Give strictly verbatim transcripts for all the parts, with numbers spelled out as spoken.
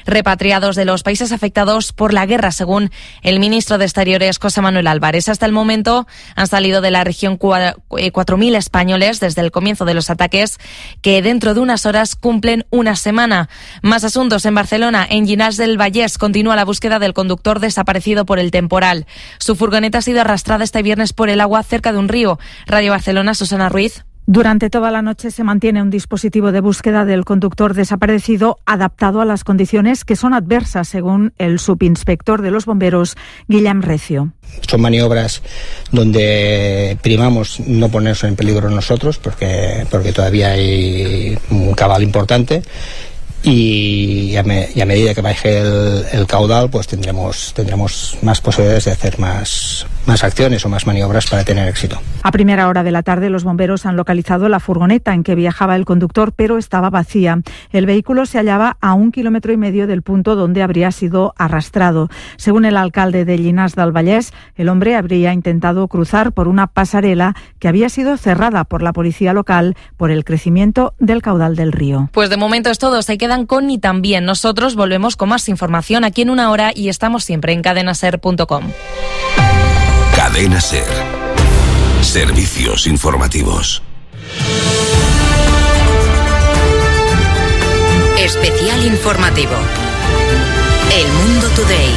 repatriados de los países afectados por la guerra, según el ministro de Exteriores, José Manuel Álvarez. Hasta el momento han salido de la región cuatro mil españoles desde el comienzo de los ataques, que dentro de unas horas cumplen una semana. Más asuntos en Barcelona. En Llinars del Vallès continúa la búsqueda del conductor desaparecido por el temporal. Su furgoneta ha sido arrastrada este viernes por el agua cerca de un río. Radio Barcelona, Susana Ruiz. Durante toda la noche se mantiene un dispositivo de búsqueda del conductor desaparecido adaptado a las condiciones que son adversas, según el subinspector de los bomberos, Guillem Recio. Son maniobras donde primamos no ponernos en peligro nosotros, porque, porque todavía hay un cabal importante. Y a, me, y a medida que baje el, el caudal, pues tendremos tendremos más posibilidades de hacer más, más acciones o más maniobras para tener éxito. A primera hora de la tarde, los bomberos han localizado la furgoneta en que viajaba el conductor, pero estaba vacía. El vehículo se hallaba a un kilómetro y medio del punto donde habría sido arrastrado. Según el alcalde de Llinars del Vallès, el hombre habría intentado cruzar por una pasarela que había sido cerrada por la policía local por el crecimiento del caudal del río. Pues de momento es todo. Se quedan con y también. Nosotros volvemos con más información aquí en una hora y estamos siempre en cadena ser punto com. Cadena Ser. Servicios informativos. Especial informativo. El Mundo Today.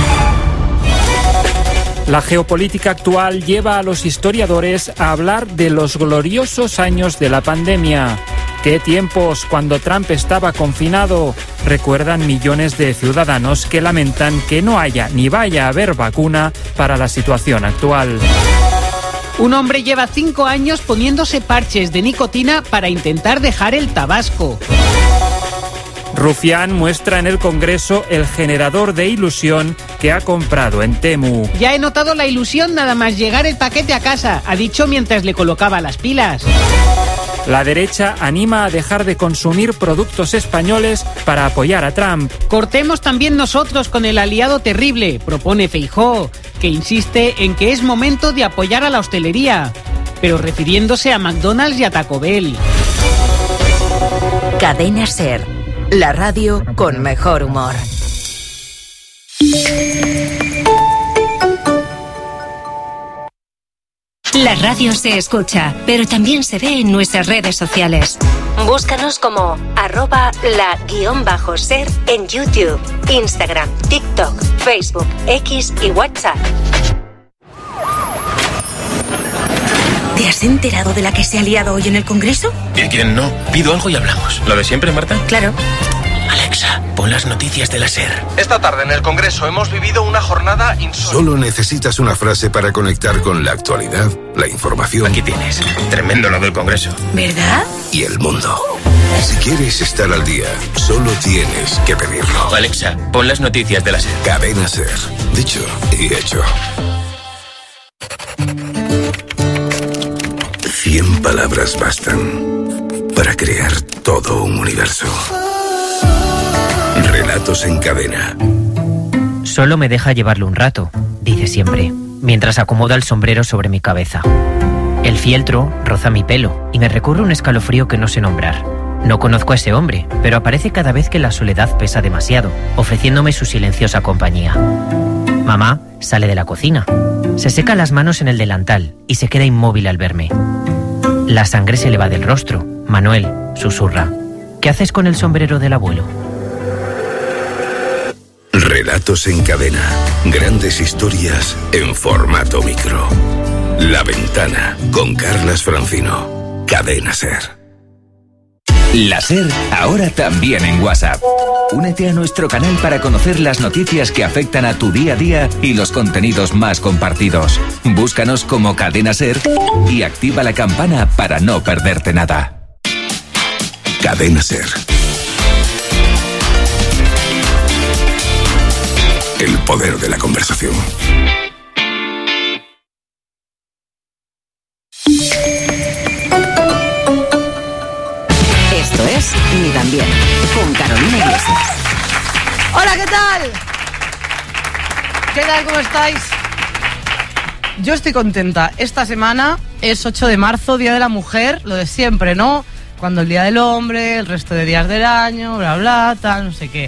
La geopolítica actual lleva a los historiadores a hablar de los gloriosos años de la pandemia. ¿Qué tiempos cuando Trump estaba confinado? Recuerdan millones de ciudadanos que lamentan que no haya ni vaya a haber vacuna para la situación actual. Un hombre lleva cinco años poniéndose parches de nicotina para intentar dejar el tabasco. Rufián muestra en el Congreso el generador de ilusión que ha comprado en Temu. Ya he notado la ilusión nada más llegar el paquete a casa, ha dicho mientras le colocaba las pilas. La derecha anima a dejar de consumir productos españoles para apoyar a Trump. Cortemos también nosotros con el aliado terrible, propone Feijóo, que insiste en que es momento de apoyar a la hostelería, pero refiriéndose a McDonald's y a Taco Bell. Cadena Ser, la radio con mejor humor. La radio se escucha, pero también se ve en nuestras redes sociales. Búscanos como arroba la guión bajo ser en YouTube, Instagram, TikTok, Facebook, X y WhatsApp. ¿Te has enterado de la que se ha liado hoy en el Congreso? ¿Y quién no? Pido algo y hablamos. ¿Lo de siempre, Marta? Claro. Alexa, pon las noticias de la SER. Esta tarde en el Congreso hemos vivido una jornada insólita. Solo necesitas una frase para conectar con la actualidad, la información. Aquí tienes. Tremendo lo del Congreso. ¿Verdad? Y el mundo. Si quieres estar al día, solo tienes que pedirlo. Alexa, pon las noticias de la SER. Cadena SER. Dicho y hecho. Cien palabras bastan para crear todo un universo. Relatos en cadena. Solo me deja llevarlo un rato, dice siempre, mientras acomoda el sombrero sobre mi cabeza. El fieltro roza mi pelo y me recurre un escalofrío que no sé nombrar. No conozco a ese hombre, pero aparece cada vez que la soledad pesa demasiado, ofreciéndome su silenciosa compañía. Mamá sale de la cocina, se seca las manos en el delantal y se queda inmóvil al verme. La sangre se le va del rostro. Manuel susurra: ¿qué haces con el sombrero del abuelo? Relatos en cadena. Grandes historias en formato micro. La Ventana con Carlas Francino. Cadena SER. La SER ahora también en WhatsApp. Únete a nuestro canal para conocer las noticias que afectan a tu día a día y los contenidos más compartidos. Búscanos como Cadena SER y activa la campana para no perderte nada. Cadena SER. El poder de la conversación. Esto es Ni tan bien, con Carolina Iglesias. Hola, ¿qué tal? ¿Qué tal? ¿Cómo estáis? Yo estoy contenta. Esta semana es ocho de marzo, Día de la Mujer, lo de siempre, ¿no? Cuando el Día del Hombre, el resto de días del año, bla, bla, tal, no sé qué.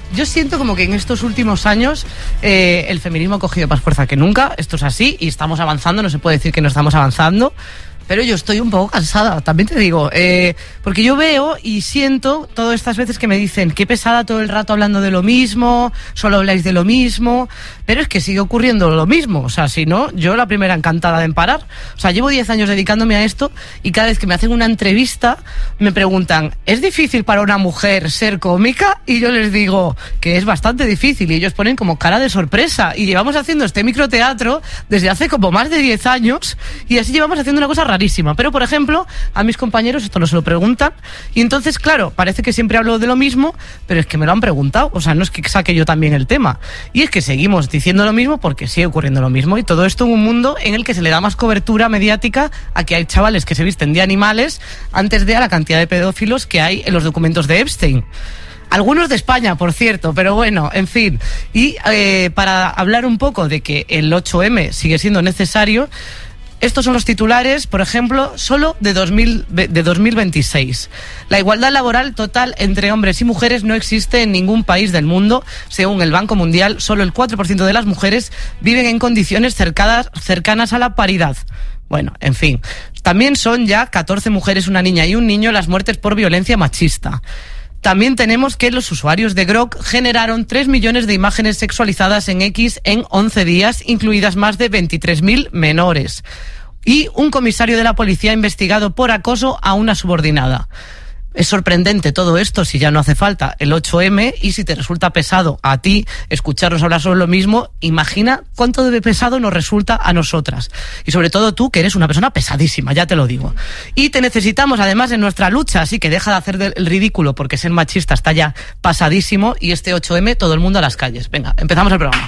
yo siento como que en estos últimos años eh, el feminismo ha cogido más fuerza que nunca. Esto es así y estamos avanzando, no se puede decir que no estamos avanzando. Pero yo estoy un poco cansada, también te digo, eh, porque yo veo y siento todas estas veces que me dicen qué pesada todo el rato hablando de lo mismo, solo habláis de lo mismo, pero es que sigue ocurriendo lo mismo, o sea, si no, yo la primera encantada en parar. O sea, llevo diez años dedicándome a esto y cada vez que me hacen una entrevista me preguntan, ¿es difícil para una mujer ser cómica? Y yo les digo que es bastante difícil y ellos ponen como cara de sorpresa y llevamos haciendo este microteatro desde hace como más de diez años y así llevamos haciendo una cosa rara. Rarísima. Pero, por ejemplo, a mis compañeros esto no se lo preguntan y entonces, claro, parece que siempre hablo de lo mismo, pero es que me lo han preguntado, o sea, no es que saque yo también el tema. Y es que seguimos diciendo lo mismo porque sigue ocurriendo lo mismo y todo esto en un mundo en el que se le da más cobertura mediática a que hay chavales que se visten de animales antes de a la cantidad de pedófilos que hay en los documentos de Epstein. Algunos de España, por cierto, pero bueno, en fin. Y eh, para hablar un poco de que el ocho eme sigue siendo necesario, estos son los titulares, por ejemplo, solo de, dos mil, de dos mil veintiséis. La igualdad laboral total entre hombres y mujeres no existe en ningún país del mundo. Según el Banco Mundial, solo el cuatro por ciento de las mujeres viven en condiciones cercanas, cercanas a la paridad. Bueno, en fin. También son ya catorce mujeres, una niña y un niño las muertes por violencia machista. También tenemos que los usuarios de Grok generaron tres millones de imágenes sexualizadas en X en once días, incluidas más de veintitrés mil menores. Y un comisario de la policía ha investigado por acoso a una subordinada. Es sorprendente todo esto si ya no hace falta el ocho eme y si te resulta pesado a ti escucharnos hablar sobre lo mismo, imagina cuánto de pesado nos resulta a nosotras. Y sobre todo tú, que eres una persona pesadísima, ya te lo digo. Y te necesitamos además en nuestra lucha, así que deja de hacer el ridículo porque ser machista está ya pasadísimo y este ocho eme todo el mundo a las calles. Venga, empezamos el programa.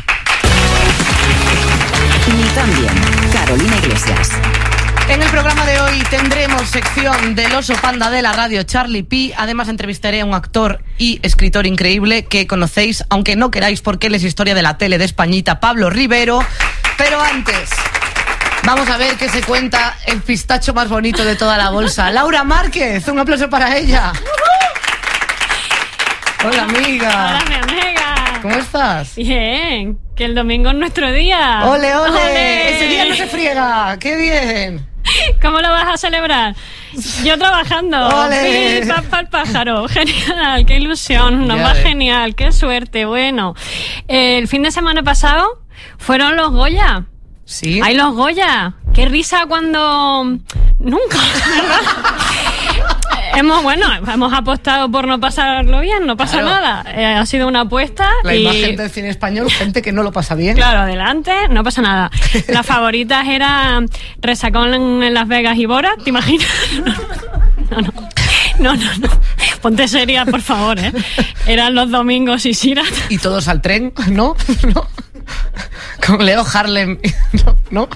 Ni también, Carolina Iglesias. En el programa de hoy tendremos sección del oso panda de la radio, Charlie P. Además entrevistaré a un actor y escritor increíble que conocéis, aunque no queráis porque él es historia de la tele de Españita, Pablo Rivero. Pero antes, vamos a ver qué se cuenta el pistacho más bonito de toda la bolsa. Laura Márquez, un aplauso para ella. Hola, amiga. Hola, mi amiga. ¿Cómo estás? Bien, que el domingo es nuestro día. ¡Ole, ole! ¡Ole! Ese día no se friega. ¡Qué bien! ¿Cómo lo vas a celebrar? Yo trabajando. ¡Ole! Sí, papá el pájaro. Genial, qué ilusión. Nos va genial, qué suerte. Bueno, eh, el fin de semana pasado fueron los Goya. Sí. ¡Ay, los Goya! ¡Qué risa cuando... Nunca, ¿verdad? Hemos, bueno, hemos apostado por no pasarlo bien, no pasa claro. nada. Eh, ha sido una apuesta. La y... imagen del cine español, gente que no lo pasa bien. Claro, adelante, no pasa nada. Las favoritas eran Resacón en Las Vegas y Borat, ¿te imaginas? No, no. No, no, no. Ponte seria, por favor, ¿eh? Eran los domingos y Sirat. Y todos al tren, ¿no? ¿No? Con Leo Harlem, ¿no? ¿No?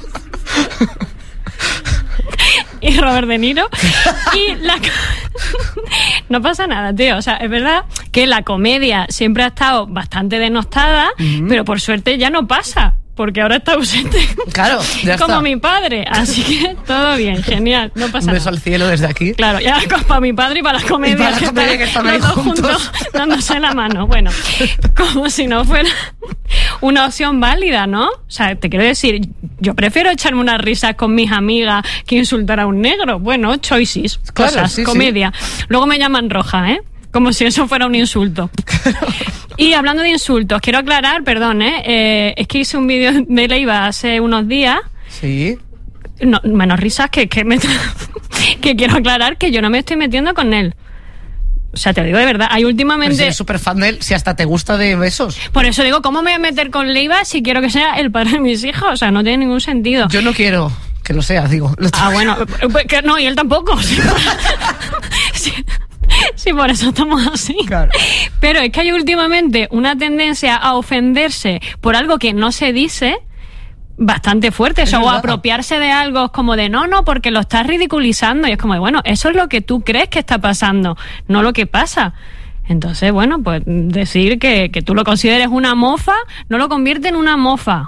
Y Robert De Niro. Y la... No pasa nada, tío. O sea, es verdad que la comedia siempre ha estado bastante denostada, uh-huh. pero por suerte ya no pasa. Porque ahora está ausente. Claro, ya como está. mi padre. Así que todo bien, genial. No pasa Un beso nada. al cielo desde aquí. Claro, ya para mi padre y para la comedia. Y para la comedia que están ahí los dos juntos. juntos dándose la mano. Bueno, como si no fuera una opción válida, ¿no? O sea, te quiero decir, yo prefiero echarme unas risas con mis amigas que insultar a un negro. Bueno, choices, claro, cosas, sí, comedia. Sí. Luego me llaman roja, ¿eh? Como si eso fuera un insulto. Y hablando de insultos, quiero aclarar, perdón, ¿eh? eh es que hice un vídeo de Leiva hace unos días. Sí. No, menos risas que, que, me que quiero aclarar que yo no me estoy metiendo con él. O sea, te lo digo de verdad. Hay últimamente... Pero si eres súper fan de él, si hasta te gusta de besos. Por eso digo, ¿cómo me voy a meter con Leiva si quiero que sea el padre de mis hijos? O sea, no tiene ningún sentido. Yo no quiero que lo sea, digo. Lo ah, bueno. Que no, y él tampoco. Sí. Sí, por eso estamos así. Claro. Pero es que hay últimamente una tendencia a ofenderse por algo que no se dice bastante fuerte. Eso, o apropiarse de algo como de no, no, porque lo estás ridiculizando. Y es como de, bueno, eso es lo que tú crees que está pasando, no lo que pasa. Entonces, bueno, pues decir que, que tú lo consideres una mofa no lo convierte en una mofa.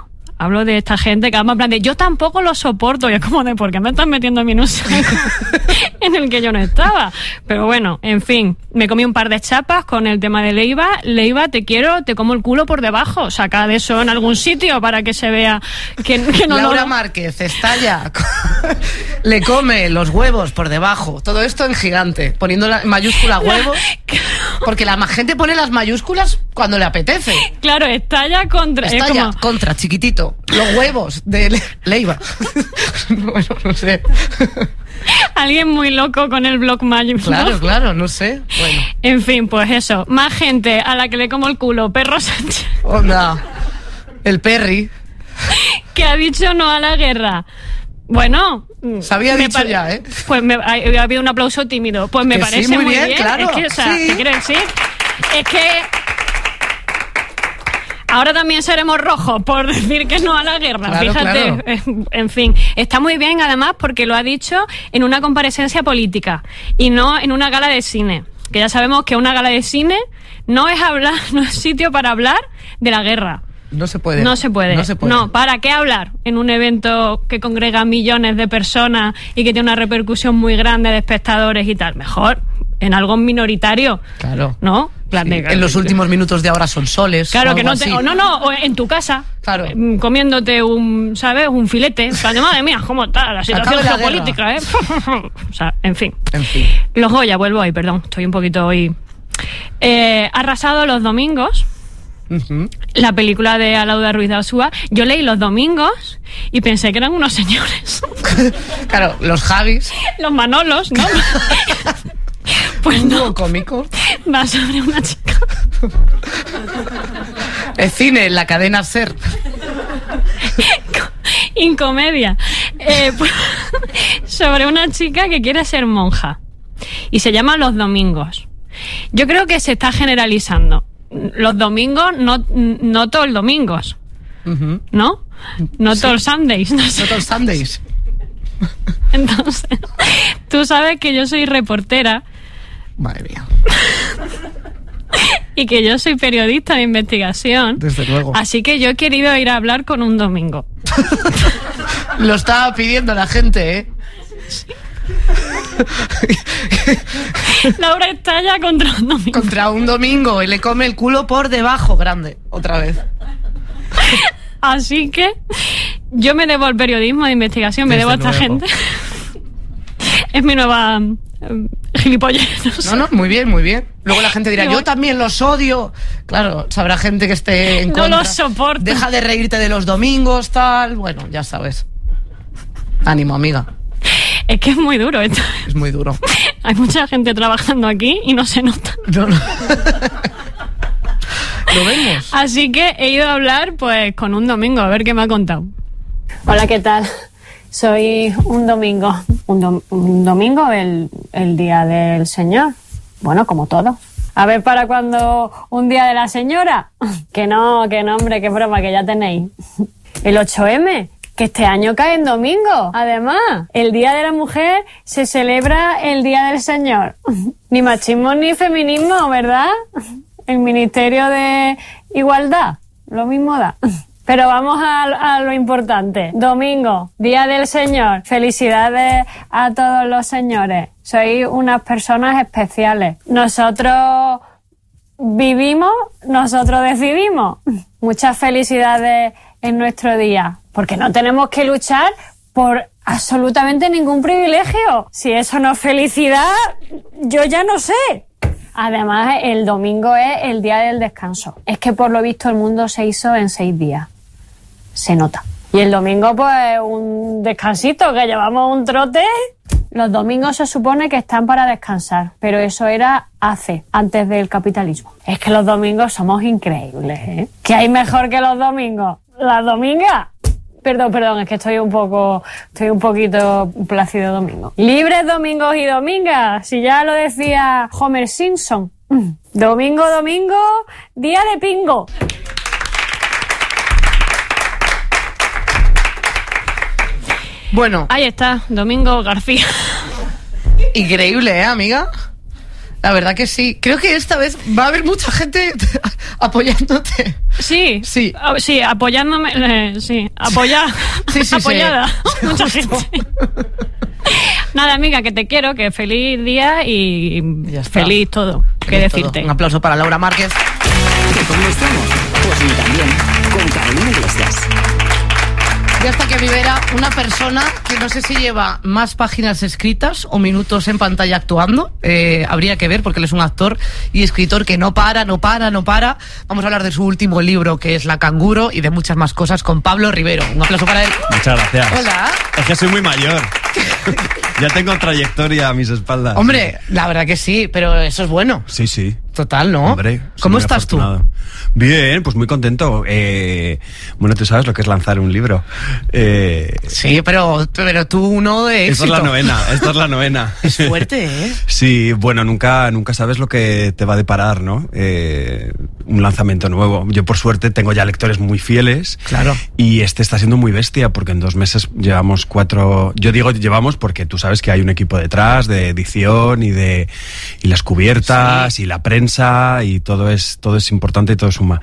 Hablo de esta gente que además en plan de yo tampoco lo soporto. Y es como de ¿por qué me estás metiendo a mí en un saco en el que yo no estaba? Pero bueno, en fin, me comí un par de chapas con el tema de Leiva. Leiva, te quiero, te como el culo por debajo. Saca de eso en algún sitio para que se vea que, que no Laura lo... Márquez estalla, le come los huevos por debajo. Todo esto en gigante, poniendo la mayúscula huevos. Porque la gente pone las mayúsculas cuando le apetece. Claro, estalla contra... Estalla como... contra, chiquitito. Los huevos de Le- Leiva. Bueno, no sé. Alguien muy loco con el blog Magic, ¿no? Claro, claro, no sé. Bueno. En fin, pues eso. Más gente a la que le como el culo, Perro Sánchez. Onda. El Perry. Que ha dicho no a la guerra. Bueno... Se había me dicho pare- ya, ¿eh? Pues me, ha, ha habido un aplauso tímido. Pues me Que parece sí, muy muy bien, bien. claro, Es que, o sea, sí. ¿qué quiero decir? Es que... Ahora también seremos rojos por decir que no a la guerra. Claro, Fíjate, claro. eh, en fin. Está muy bien, además, porque lo ha dicho en una comparecencia política y no en una gala de cine. Que ya sabemos que una gala de cine no es hablar, no es sitio para hablar de la guerra. No se puede. No se puede. No se puede. No, ¿para qué hablar en un evento que congrega millones de personas y que tiene una repercusión muy grande de espectadores y tal? Mejor en algo minoritario. Claro. ¿No? Plan de- En los últimos minutos de Ahora son soles. Claro, o que algo no te, así. o no, no, o en tu casa, Claro. eh, comiéndote un, ¿sabes? Un filete. En plan de, madre mía, ¿cómo está la situación Acabe la geopolítica, eh? O sea, en fin. En fin. Los Goya, vuelvo hoy, perdón, estoy un poquito hoy. Eh, arrasado los domingos. Ujú. La película de Alauda Ruiz de Alsúa. Yo leí Los Domingos y pensé que eran unos señores. Claro, los Javis. Los Manolos, ¿no? Pues Un no, dúo cómico. va sobre una chica. El cine, la cadena Ser. Incomedia. Eh, pues, sobre una chica que quiere ser monja. Y se llama Los Domingos. Yo creo que se está generalizando. Los domingos, no, no todos los domingos. Ujú. ¿No? No Sí. todos los Sundays. No sé. No todos Sundays. Entonces, tú sabes que yo soy reportera Madre mía. y que yo soy periodista de investigación. Desde luego. Así que yo he querido ir a hablar con un domingo. Lo estaba pidiendo la gente, ¿eh? Laura estalla contra un domingo. Contra un domingo y le come el culo por debajo, grande, otra vez. Así que yo me debo al periodismo de investigación, me Desde debo a esta luego. gente. Es mi nueva eh, gilipollez. No sé. No, no, muy bien, muy bien. Luego la gente dirá, Digo- yo también los odio. Claro, sabrá gente que esté en No contra. los soporto. Deja de reírte de los domingos, tal. Bueno, ya sabes. Ánimo, amiga. Es que es muy duro esto. Es muy duro. Hay mucha gente trabajando aquí y no se nota. No, no. Lo vemos. Así que he ido a hablar pues con un domingo, a ver qué me ha contado. Hola, ¿qué tal? Soy un domingo. Un, dom- un domingo, el, el día del Señor. Bueno, como todo. A ver, ¿para cuándo un día de la señora? Que no, que no, hombre, qué broma, que ya tenéis. El ocho eme, que este año cae en domingo. Además, el Día de la Mujer se celebra el Día del Señor. Ni machismo ni feminismo, ¿verdad? El Ministerio de Igualdad, lo mismo da. Pero vamos a, a lo importante. Domingo, Día del Señor. Felicidades a todos los señores. Sois unas personas especiales. Nosotros vivimos, nosotros decidimos. Muchas felicidades en nuestro día. Porque no tenemos que luchar por absolutamente ningún privilegio. Si eso no es felicidad, yo ya no sé. Además, el domingo es el día del descanso. Es que por lo visto el mundo se hizo en seis días. Se nota. Y el domingo, pues, un descansito, que llevamos un trote. Los domingos se supone que están para descansar, pero eso era hace, antes del capitalismo. Es que los domingos somos increíbles, ¿eh? ¿Qué hay mejor que los domingos? ¿Las domingas? Perdón, perdón, es que estoy un poco, estoy un poquito plácido domingo. Libres domingos y domingas, si ya lo decía Homer Simpson. Domingo, domingo, día de pingo. Bueno. Ahí está, Domingo García. Increíble, ¿eh, amiga? La verdad que sí. Creo que esta vez va a haber mucha gente apoyándote. Sí, sí, oh, sí, apoyándome, eh, sí, apoya, sí, sí, apoyada, sí. mucha gente. Nada, amiga, que te quiero, que feliz día y feliz todo. ¿Qué decirte? Todo. Un aplauso para Laura Márquez. ¿Cómo estamos? Pues también, con Carolina Iglesias. Y hasta que Rivera, una persona que no sé si lleva más páginas escritas o minutos en pantalla actuando, eh, habría que ver porque él es un actor y escritor que no para, no para, no para. Vamos a hablar de su último libro, que es La Canguro, y de muchas más cosas con Pablo Rivero. Un aplauso para él. Muchas gracias. Hola. Es que soy muy mayor. Ya tengo trayectoria a mis espaldas. Hombre, la verdad que sí, pero eso es bueno. Sí, sí. Total, ¿no? Hombre, ¿cómo estás afortunado. tú? Bien, pues muy contento. Eh, bueno, tú sabes lo que es lanzar un libro. Eh, sí, pero, pero tú no de éxito. Esta es la novena, esta es la novena. Es fuerte, ¿eh? Sí, bueno, nunca, nunca sabes lo que te va a deparar, ¿no? Eh, un lanzamiento nuevo. Yo, por suerte, tengo ya lectores muy fieles. Claro. Y este está siendo muy bestia, porque en dos meses llevamos cuatro... Yo digo llevamos porque tú sabes que hay un equipo detrás de edición y de y las cubiertas sí. y la prensa y todo es todo es importante y todo suma.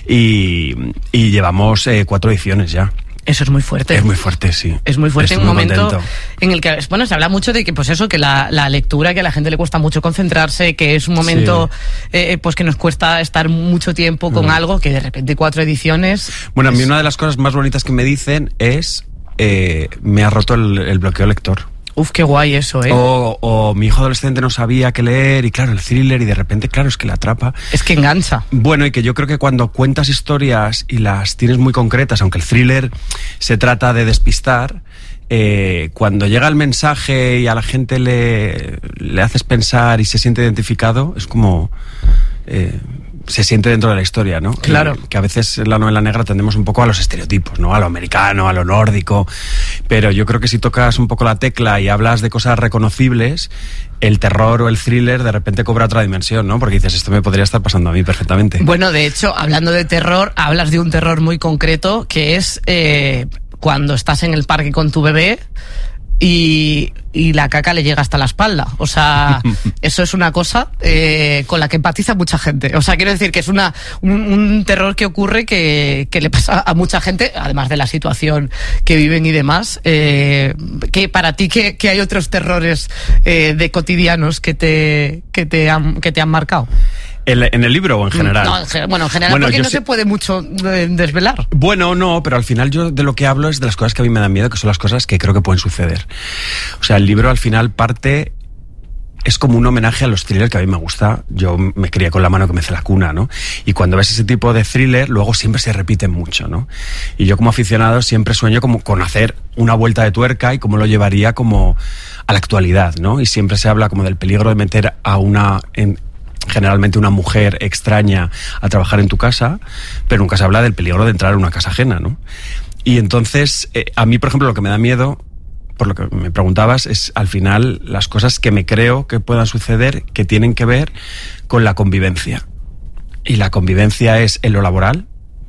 Y, y llevamos eh, cuatro ediciones ya. Eso es muy fuerte. Es muy fuerte, sí. Es muy fuerte. Estoy en un muy momento contento. En el que, bueno, se habla mucho de que, pues eso, que la, la lectura, que a la gente le cuesta mucho concentrarse, que es un momento, sí. eh, pues que nos cuesta estar mucho tiempo con mm. algo, que de repente cuatro ediciones... Bueno, a mí una de las cosas más bonitas que me dicen es, eh, me ha roto el, el bloqueo lector. Uf, qué guay eso, ¿eh? O, o mi hijo adolescente no sabía qué leer y claro, el thriller y de repente, claro, es que le atrapa. Es que engancha. Bueno, y que yo creo que cuando cuentas historias y las tienes muy concretas, aunque el thriller se trata de despistar, eh, cuando llega el mensaje y a la gente le, le haces pensar y se siente identificado, es como... Eh, se siente dentro de la historia, ¿no? Claro. Que, que a veces en la novela negra tendemos un poco a los estereotipos, ¿no? A lo americano, a lo nórdico, pero yo creo que si tocas un poco la tecla y hablas de cosas reconocibles, el terror o el thriller de repente cobra otra dimensión, ¿no? Porque dices, esto me podría estar pasando a mí perfectamente. Bueno, de hecho, hablando de terror, hablas de un terror muy concreto, que es eh, cuando estás en el parque con tu bebé y, y la caca le llega hasta la espalda. O sea, eso es una cosa eh, con la que empatiza mucha gente. O sea, quiero decir que es una un, un terror que ocurre que, que le pasa a mucha gente, además de la situación que viven y demás. Eh, que para ti, que, que hay otros terrores eh, de cotidianos que te, que te han, que te han marcado. ¿En el libro o en general? No, en general, bueno, en general bueno, porque no sé... se puede mucho desvelar. Bueno, no, pero al final yo de lo que hablo es de las cosas que a mí me dan miedo, que son las cosas que creo que pueden suceder. O sea, el libro al final parte... Es como un homenaje a los thrillers que a mí me gusta. Yo me crié con La mano que mece la cuna, ¿no? Y cuando ves ese tipo de thriller, luego siempre se repiten mucho, ¿no? Y yo como aficionado siempre sueño como con hacer una vuelta de tuerca y cómo lo llevaría como a la actualidad, ¿no? Y siempre se habla como del peligro de meter a una... En, generalmente una mujer extraña a trabajar en tu casa, pero nunca se habla del peligro de entrar a una casa ajena, ¿no? Y entonces, eh, a mí, por ejemplo, lo que me da miedo, por lo que me preguntabas, es al final las cosas que me creo que puedan suceder que tienen que ver con la convivencia. Y la convivencia es en lo laboral,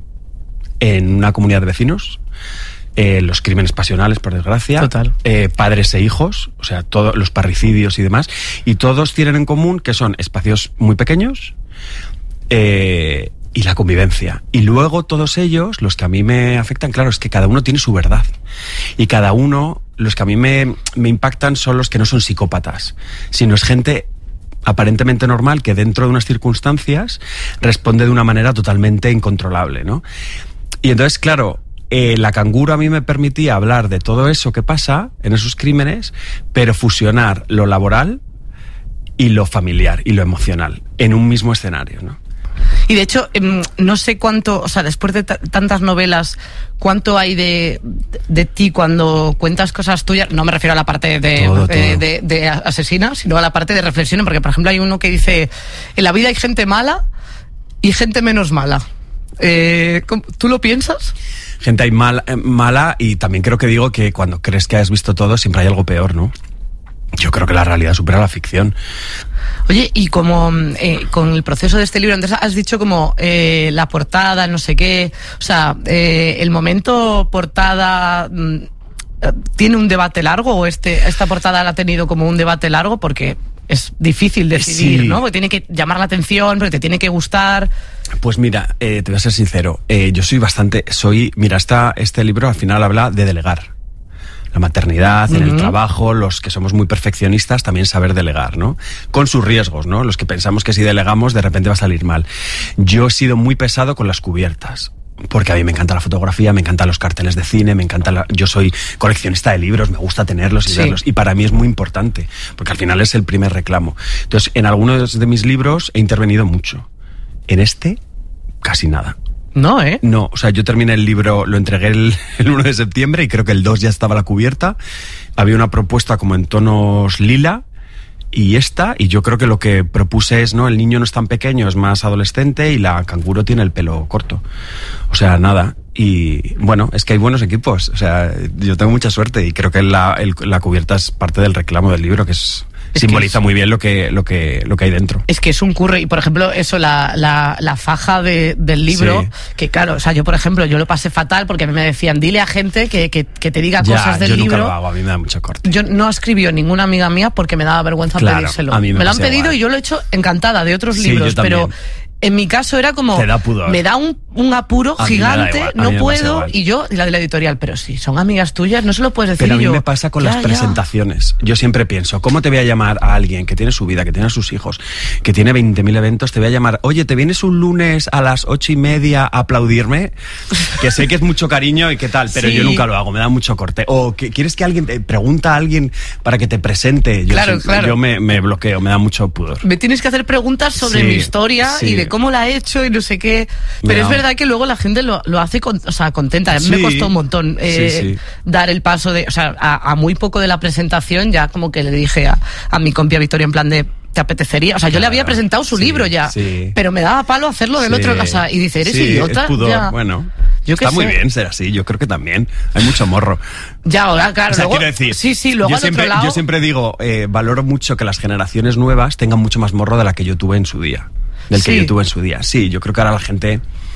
en una comunidad de vecinos, Eh, los crímenes pasionales, por desgracia. Total. Eh, padres e hijos, o sea, todos los parricidios y demás, y todos tienen en común que son espacios muy pequeños eh, y la convivencia. Y luego todos ellos, los que a mí me afectan, claro, es que cada uno tiene su verdad. Y cada uno, los que a mí me, me impactan son los que no son psicópatas, sino es gente aparentemente normal que dentro de unas circunstancias responde de una manera totalmente incontrolable, ¿no? Y entonces, claro, Eh, La Canguro a mí me permitía hablar de todo eso que pasa en esos crímenes, pero fusionar lo laboral y lo familiar y lo emocional en un mismo escenario, ¿no? Y de hecho, no sé cuánto, o sea, después de t- tantas novelas, cuánto hay de, de ti cuando cuentas cosas tuyas. No me refiero a la parte de, todo, de, todo. de, de asesina, sino a la parte de reflexión, porque por ejemplo hay uno que dice, en la vida hay gente mala y gente menos mala. Eh, ¿Tú lo piensas? Gente hay mal, mala y también creo que digo que cuando crees que has visto todo siempre hay algo peor, ¿no? Yo creo que la realidad supera la ficción. Oye, y como eh, con el proceso de este libro, antes has dicho como eh, la portada, no sé qué, o sea, eh, el momento portada... ¿tiene un debate largo o este esta portada la ha tenido como un debate largo? Porque es difícil decidir, sí. ¿no? Porque tiene que llamar la atención, porque te tiene que gustar. Pues mira, eh, te voy a ser sincero, eh, yo soy bastante, soy, mira, esta, este libro al final habla de delegar. La maternidad, uh-huh. en el trabajo, los que somos muy perfeccionistas, también saber delegar, ¿no? Con sus riesgos, ¿no? Los que pensamos que si delegamos de repente va a salir mal. Yo he sido muy pesado con las cubiertas. Porque a mí me encanta la fotografía, me encantan los carteles de cine, me encanta la... yo soy coleccionista de libros, me gusta tenerlos y sí. verlos, y para mí es muy importante, porque al final es el primer reclamo. Entonces, en algunos de mis libros he intervenido mucho. En este, casi nada. No, ¿eh? No, o sea, yo terminé el libro, lo entregué el, el uno de septiembre y creo que el dos ya estaba la cubierta. Había una propuesta como en tonos lila, y esta, y yo creo que lo que propuse es, ¿no? El niño no es tan pequeño, es más adolescente y la canguro tiene el pelo corto. O sea, nada. Y bueno, es que hay buenos equipos. O sea, yo tengo mucha suerte y creo que la, el, la cubierta es parte del reclamo del libro, que es... Es simboliza es, muy bien lo que, lo que, lo que hay dentro. Es que es un curro. Y por ejemplo, eso, la, la, la faja de, del libro, sí. que claro, o sea, yo por ejemplo, yo lo pasé fatal porque a mí me decían, dile a gente que, que, que te diga ya, cosas del yo libro. Nunca lo hago, a mí me da mucho corte. Yo no escribió ninguna amiga mía porque me daba vergüenza claro, pedírselo. A mí me, me lo han pedido igual. Y yo lo he hecho encantada de otros sí, libros, pero en mi caso era como, te da pudor. Me da un, un apuro a gigante, no puedo, y yo, y la de la editorial, pero sí, son amigas tuyas, no se lo puedes decir. Pero a mí yo, me pasa con ya, las presentaciones. Ya. Yo siempre pienso, ¿cómo te voy a llamar a alguien que tiene su vida, que tiene a sus hijos, que tiene veinte mil eventos? Te voy a llamar, oye, ¿te vienes un lunes a las ocho y media a aplaudirme? Que sé que es mucho cariño y qué tal, pero sí. yo nunca lo hago, me da mucho corte. O que quieres que alguien te pregunta a alguien para que te presente. Yo, claro, siempre, claro. yo me, me bloqueo, me da mucho pudor. Me tienes que hacer preguntas sobre sí, mi historia sí. y de cómo la he hecho y no sé qué. Pero no. es verdad que luego la gente lo, lo hace con, o sea, contenta. A mí sí. me costó un montón eh, sí, sí. dar el paso de, o sea, a, a muy poco de la presentación ya como que le dije a, a mi compia Victoria en plan de, ¿te apetecería? O sea, yo claro, le había presentado su sí, libro ya, sí. pero me daba palo hacerlo del sí. otro casa y dice, ¿eres sí, idiota? Es pudor. Ya. Bueno, yo está sé. muy bien ser así, yo creo que también. Hay mucho morro. Ya, ahora, claro. O sea, luego, quiero decir, sí, sí, luego yo, al siempre, otro lado... yo siempre digo, eh, valoro mucho que las generaciones nuevas tengan mucho más morro de la que yo tuve en su día. Del sí. que yo tuve en su día. Sí, yo creo que ahora la gente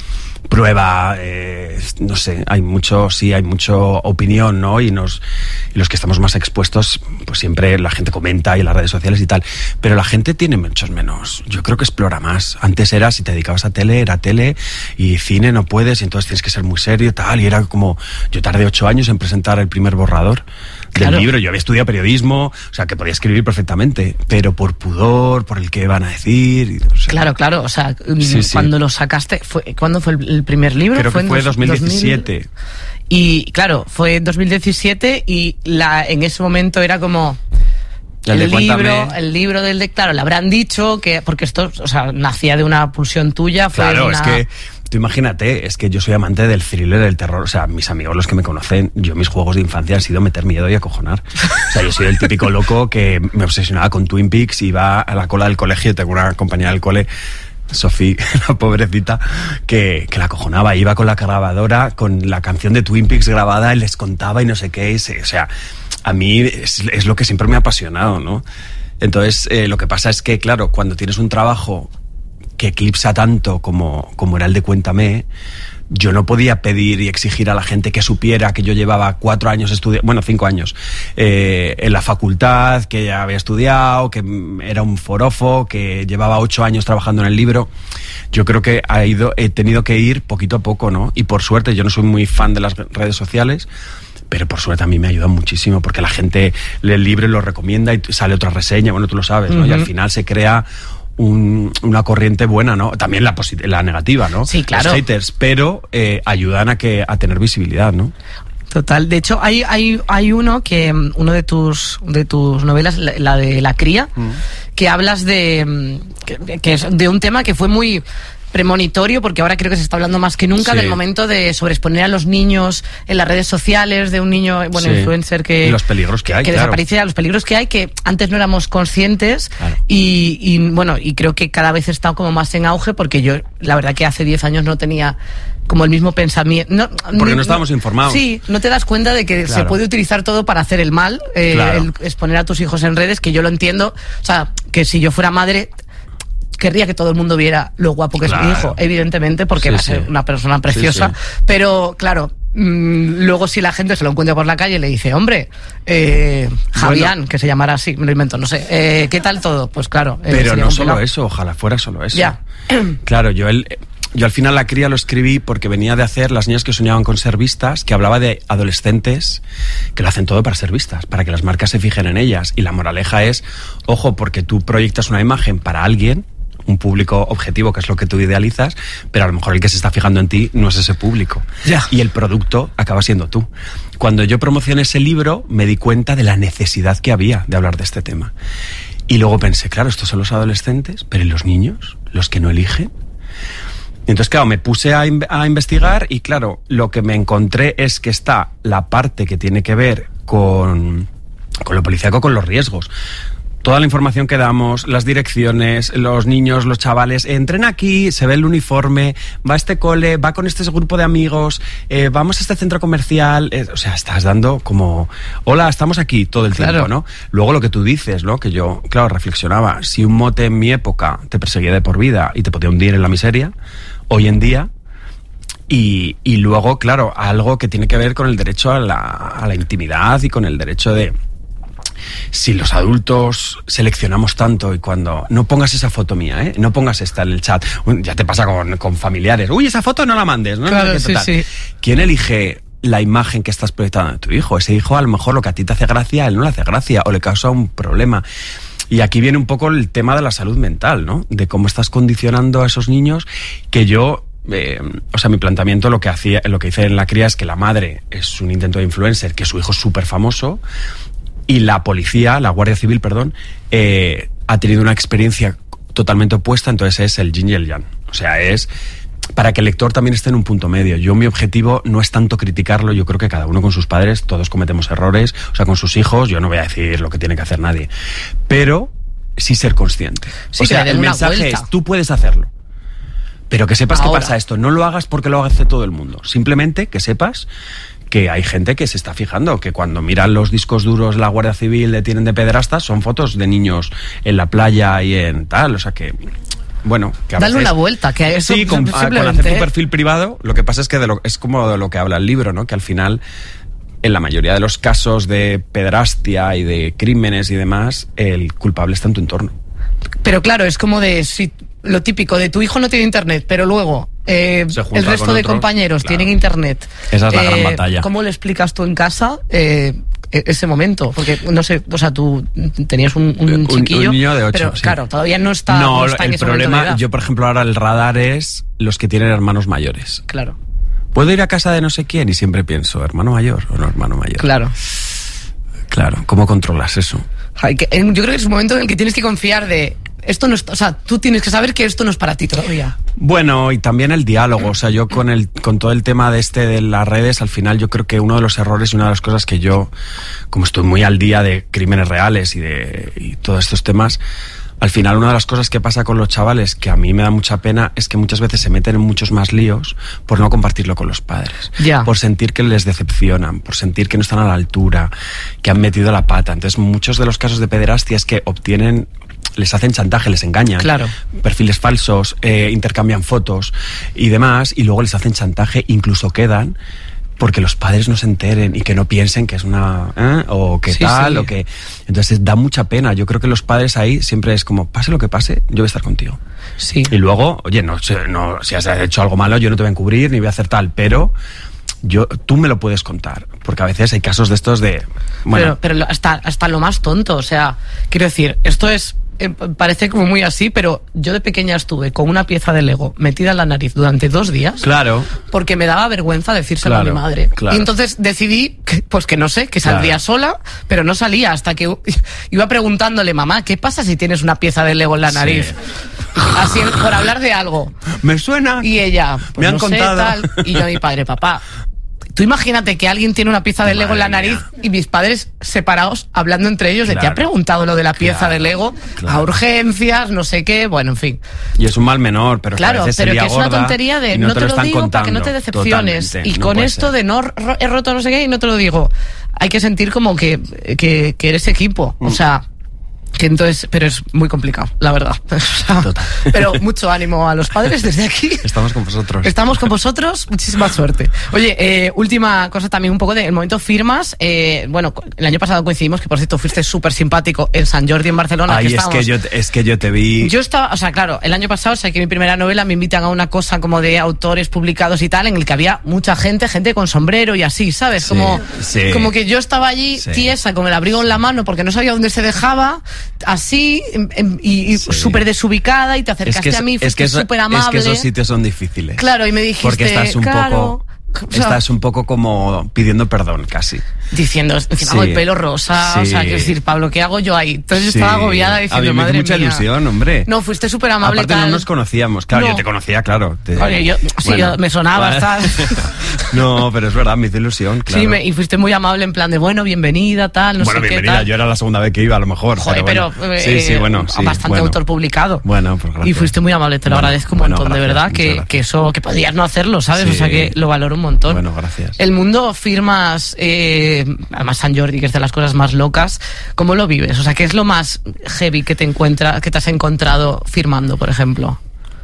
prueba, eh, no sé, hay mucho, sí, hay mucho opinión, ¿no? Y nos, y los que estamos más expuestos, pues siempre la gente comenta y en las redes sociales y tal. Pero la gente tiene muchos menos. Yo creo que explora más. Antes era, si te dedicabas a tele, era tele, y cine no puedes, y entonces tienes que ser muy serio y tal. Y era como, yo tardé ocho años en presentar el primer borrador del claro. libro. Yo había estudiado periodismo, o sea, que podía escribir perfectamente, pero por pudor, por el que van a decir. Y, o sea, claro, claro, o sea, sí, cuando sí. lo sacaste, fue, ¿cuándo fue el, el primer libro? Creo fue que fue en dos mil diecisiete. dos mil... Y claro, fue en dos mil diecisiete y la, en ese momento era como... El, el libro, el libro del de, claro, le habrán dicho que, porque esto, o sea, nacía de una pulsión tuya, fue claro, una... es que tú imagínate, es que yo soy amante del thriller, del terror, o sea, mis amigos, los que me conocen, yo mis juegos de infancia han sido meter miedo y acojonar. O sea, yo soy el típico loco que me obsesionaba con Twin Peaks, iba a la cola del colegio, tengo una compañera del cole, Sofía, la pobrecita, que, que la acojonaba, iba con la grabadora, con la canción de Twin Peaks grabada, y les contaba y no sé qué, y se, o sea, a mí es, es lo que siempre me ha apasionado, ¿no? Entonces, eh, lo que pasa es que, claro, cuando tienes un trabajo que eclipsa tanto como, como era el de Cuéntame, yo no podía pedir y exigir a la gente que supiera que yo llevaba cuatro años estudiando, bueno, cinco años, eh, en la facultad, que ya había estudiado, que era un forofo, que llevaba ocho años trabajando en el libro. Yo creo que ha ido, he tenido que ir poquito a poco, ¿no? Y por suerte, yo no soy muy fan de las redes sociales, pero por suerte a mí me ayuda muchísimo, porque la gente lee el libro y lo recomienda y sale otra reseña, bueno, tú lo sabes, ¿no? Uh-huh. Y al final se crea un, una corriente buena, ¿no? También la, posit- la negativa, ¿no? Sí, claro. Los haters, pero eh, ayudan a que a tener visibilidad, ¿no? Total. De hecho, hay hay hay uno que uno de tus de tus novelas, la, la de La cría, mm. que hablas de que, que es de un tema que fue muy premonitorio, porque ahora creo que se está hablando más que nunca sí. del momento de sobreexponer a los niños en las redes sociales, de un niño, bueno, sí. influencer que... Y los peligros que hay, que claro. desaparece, los peligros que hay, que antes no éramos conscientes, claro. y, y bueno, y creo que cada vez está como más en auge, porque yo, la verdad que hace diez años no tenía como el mismo pensamiento. No, porque ni, no estábamos informados. Sí, no te das cuenta de que claro. se puede utilizar todo para hacer el mal, eh, claro. el exponer a tus hijos en redes, que yo lo entiendo, o sea, que si yo fuera madre... querría que todo el mundo viera lo guapo que claro. es mi hijo, evidentemente, porque sí, va a ser sí. una persona preciosa, sí, sí. pero claro, mmm, luego si la gente se lo encuentra por la calle le dice, hombre, eh, Javián, bueno, que se llamará así, me lo invento, no sé, eh, ¿qué tal todo? Pues claro. Eh, pero no solo eso, ojalá fuera solo eso. Ya. Claro, yo el... Yo al final La cría lo escribí porque venía de hacer Las niñas que soñaban con ser vistas, que hablaba de adolescentes que lo hacen todo para ser vistas, para que las marcas se fijen en ellas. Y la moraleja es, ojo, porque tú proyectas una imagen para alguien, un público objetivo, que es lo que tú idealizas, pero a lo mejor el que se está fijando en ti no es ese público. Ya. Y el producto acaba siendo tú. Cuando yo promocioné ese libro, me di cuenta de la necesidad que había de hablar de este tema. Y luego pensé, claro, estos son los adolescentes, pero ¿y los niños? ¿Los que no eligen? Y entonces, claro, me puse a, in- a investigar y, claro, lo que me encontré es que está la parte que tiene que ver con, con lo policíaco, con los riesgos. Toda la información que damos, las direcciones, los niños, los chavales, entren aquí, se ve el uniforme, va a este cole, va con este grupo de amigos, eh, vamos a este centro comercial, eh, o sea, estás dando como, hola, estamos aquí todo el Claro. tiempo, ¿no? Luego lo que tú dices, ¿no? Que yo, claro, reflexionaba, si un mote en mi época te perseguía de por vida y te podía hundir en la miseria, hoy en día... Y, y luego, claro, algo que tiene que ver con el derecho a la, a la intimidad y con el derecho de... Si los adultos seleccionamos tanto y cuando... No pongas esa foto mía, ¿eh? No pongas esta en el chat. Ya te pasa con, con familiares. Uy, esa foto no la mandes, ¿no? Claro, No, sí, sí. ¿Quién elige la imagen que estás proyectando de tu hijo? Ese hijo, a lo mejor lo que a ti te hace gracia, a él no le hace gracia o le causa un problema. Y aquí viene un poco el tema de la salud mental, ¿no? De cómo estás condicionando a esos niños, que yo... Eh, o sea, mi planteamiento, lo que hacía, lo que hice en La cría es que la madre es un intento de influencer, que su hijo es súper famoso, y la policía, la Guardia Civil, perdón, eh, ha tenido una experiencia totalmente opuesta, entonces es el yin y el yang. O sea, es para que el lector también esté en un punto medio. Yo, mi objetivo no es tanto criticarlo, yo creo que cada uno con sus padres, todos cometemos errores, o sea, con sus hijos, yo no voy a decir lo que tiene que hacer nadie, pero sí ser consciente. Sí, o sea, que le den el una mensaje vuelta. es, tú puedes hacerlo. Pero que sepas Ahora. que pasa esto. No lo hagas porque lo hace todo el mundo. Simplemente que sepas que hay gente que se está fijando, que cuando miran los discos duros la Guardia Civil detienen de pederastas, son fotos de niños en la playa y en tal. O sea que, bueno, que a Dale veces... una vuelta, que a eso Sí, con, con simplemente... hacer tu perfil privado, lo que pasa es que de lo, es como de lo que habla el libro, ¿no? Que al final, en la mayoría de los casos de pederastia y de crímenes y demás, el culpable está en tu entorno. Pero claro, es como de si lo típico de tu hijo no tiene internet, pero luego eh, Se junta el resto con de otros, compañeros claro. tienen internet. Esa es la Eh, gran batalla. ¿Cómo le explicas tú en casa eh, e- ese momento? Porque no sé, o sea, tú tenías un, un Un- chiquillo, un niño de ocho, pero sí. claro, todavía no está, No, no está en el ese momento de problema, edad. yo por ejemplo ahora el radar es los que tienen hermanos mayores. Claro, ¿Puedo ir a casa de no sé quién? Y siempre pienso, ¿hermano mayor o no hermano mayor? claro. Claro, ¿cómo controlas eso? Hay que- yo creo que es un momento en el que tienes que confiar de esto no es, o sea, tú tienes que saber que esto no es para ti todavía. Bueno, y también el diálogo, o sea, yo con el con todo el tema de este de las redes, al final yo creo que uno de los errores y una de las cosas que yo, como estoy muy al día de crímenes reales y de y todos estos temas, al final una de las cosas que pasa con los chavales, que a mí me da mucha pena, es que muchas veces se meten en muchos más líos por no compartirlo con los padres. Ya. Por sentir que les decepcionan, por sentir que no están a la altura, que han metido la pata. Entonces, muchos de los casos de pederastia es que obtienen... les hacen chantaje, les engañan, Claro. perfiles falsos, eh, intercambian fotos y demás, y luego les hacen chantaje, incluso quedan porque los padres no se enteren y que no piensen que es una... ¿eh? o que Sí, tal, sí. o que... Entonces da mucha pena. Yo creo que los padres ahí siempre es como, pase lo que pase, yo voy a estar contigo. Sí. Y luego, oye, no, sé, no si has hecho algo malo, yo no te voy a encubrir ni voy a hacer tal, pero... Yo, tú me lo puedes contar, porque a veces hay casos de estos de... Bueno, Pero, pero lo- hasta, hasta lo más tonto, o sea, quiero decir, esto es, eh, parece como muy así, pero yo de pequeña estuve con una pieza de Lego metida en la nariz durante dos días. claro. Porque me daba vergüenza decírselo Claro, a mi madre. claro. Y entonces decidí, que, pues que no sé, que saldría Claro. sola, pero no salía hasta que iba preguntándole, mamá, ¿qué pasa si tienes una pieza de Lego en la Sí. nariz? Así, por hablar de algo. Me suena. Y ella, pues Me han no contado. sé, tal. Y yo a mi padre, papá, tú imagínate que alguien tiene una pieza de Lego en la Madre nariz mía. y mis padres separados hablando entre ellos de te Claro. ha preguntado lo de la pieza Claro, de Lego claro. a urgencias, no sé qué, bueno, en fin. Y es un mal menor, pero que a Claro, veces se pero lía que es una gorda tontería de y no, te, lo están digo para que no te contando. decepciones. Totalmente, Y no con puede esto ser. de no ro- he roto no sé qué y no te lo digo, hay que sentir como que, que, que eres equipo. Mm. O sea, Que entonces, pero es muy complicado, la verdad. O sea, Total. Pero mucho ánimo a los padres desde aquí. Estamos con vosotros. Estamos con vosotros, muchísima suerte. Oye, eh, última cosa también un poco del momento firmas. Eh, bueno, el año pasado coincidimos, que por cierto fuiste súper simpático en Sant Jordi en Barcelona. Ay, que es, que yo, es que yo te vi... Yo estaba, o sea, claro, el año pasado, o sea, que mi primera novela me invitan a una cosa como de autores publicados y tal, en el que había mucha gente, gente con sombrero y así, ¿sabes? Sí, como, sí. como que yo estaba allí Sí. tiesa, con el abrigo en la mano, porque no sabía dónde se dejaba, así, em, em, y, y Sí. súper desubicada, y te Es acercaste que, es, a mí, es, fuiste que eso- súper es amable. que esos sitios son difíciles. Claro, y me dijiste, Porque estás un claro, poco... o sea, Estás un poco como pidiendo perdón, casi. diciendo, encima Sí. hago el pelo rosa, o Sí. sea, quiero decir, Pablo, ¿qué hago yo ahí? Entonces Sí. estaba agobiada A diciendo, mí me hizo madre mucha mía. ilusión, hombre. No, fuiste súper amable. Aparte tal. no nos conocíamos, claro, No. yo te conocía, claro. Te- Oye, yo, sí, Bueno. yo- me sonaba, Vale. ¿sabes? No, pero es verdad, me hizo ilusión, claro. Sí, me- y fuiste muy amable en plan de, bueno, bienvenida, tal, no bueno, sé bienvenida, qué tal. yo era la segunda vez que iba, a lo mejor. Joder, pero, pero, bueno. eh, sí, sí, bueno, sí, bastante bueno. autor publicado. Bueno, pues gracias. Y fuiste muy amable, te lo Bueno, agradezco un bueno, montón, de gracias, verdad, muchas que, gracias. que eso, que podías no hacerlo, ¿sabes? Sí. O sea, que lo valoro un montón. Bueno, gracias. El mundo firmas, eh, además Sant Jordi, que es de las cosas más locas, ¿cómo lo vives? O sea, ¿qué es lo más heavy que te encuentra, que te has encontrado firmando, por ejemplo?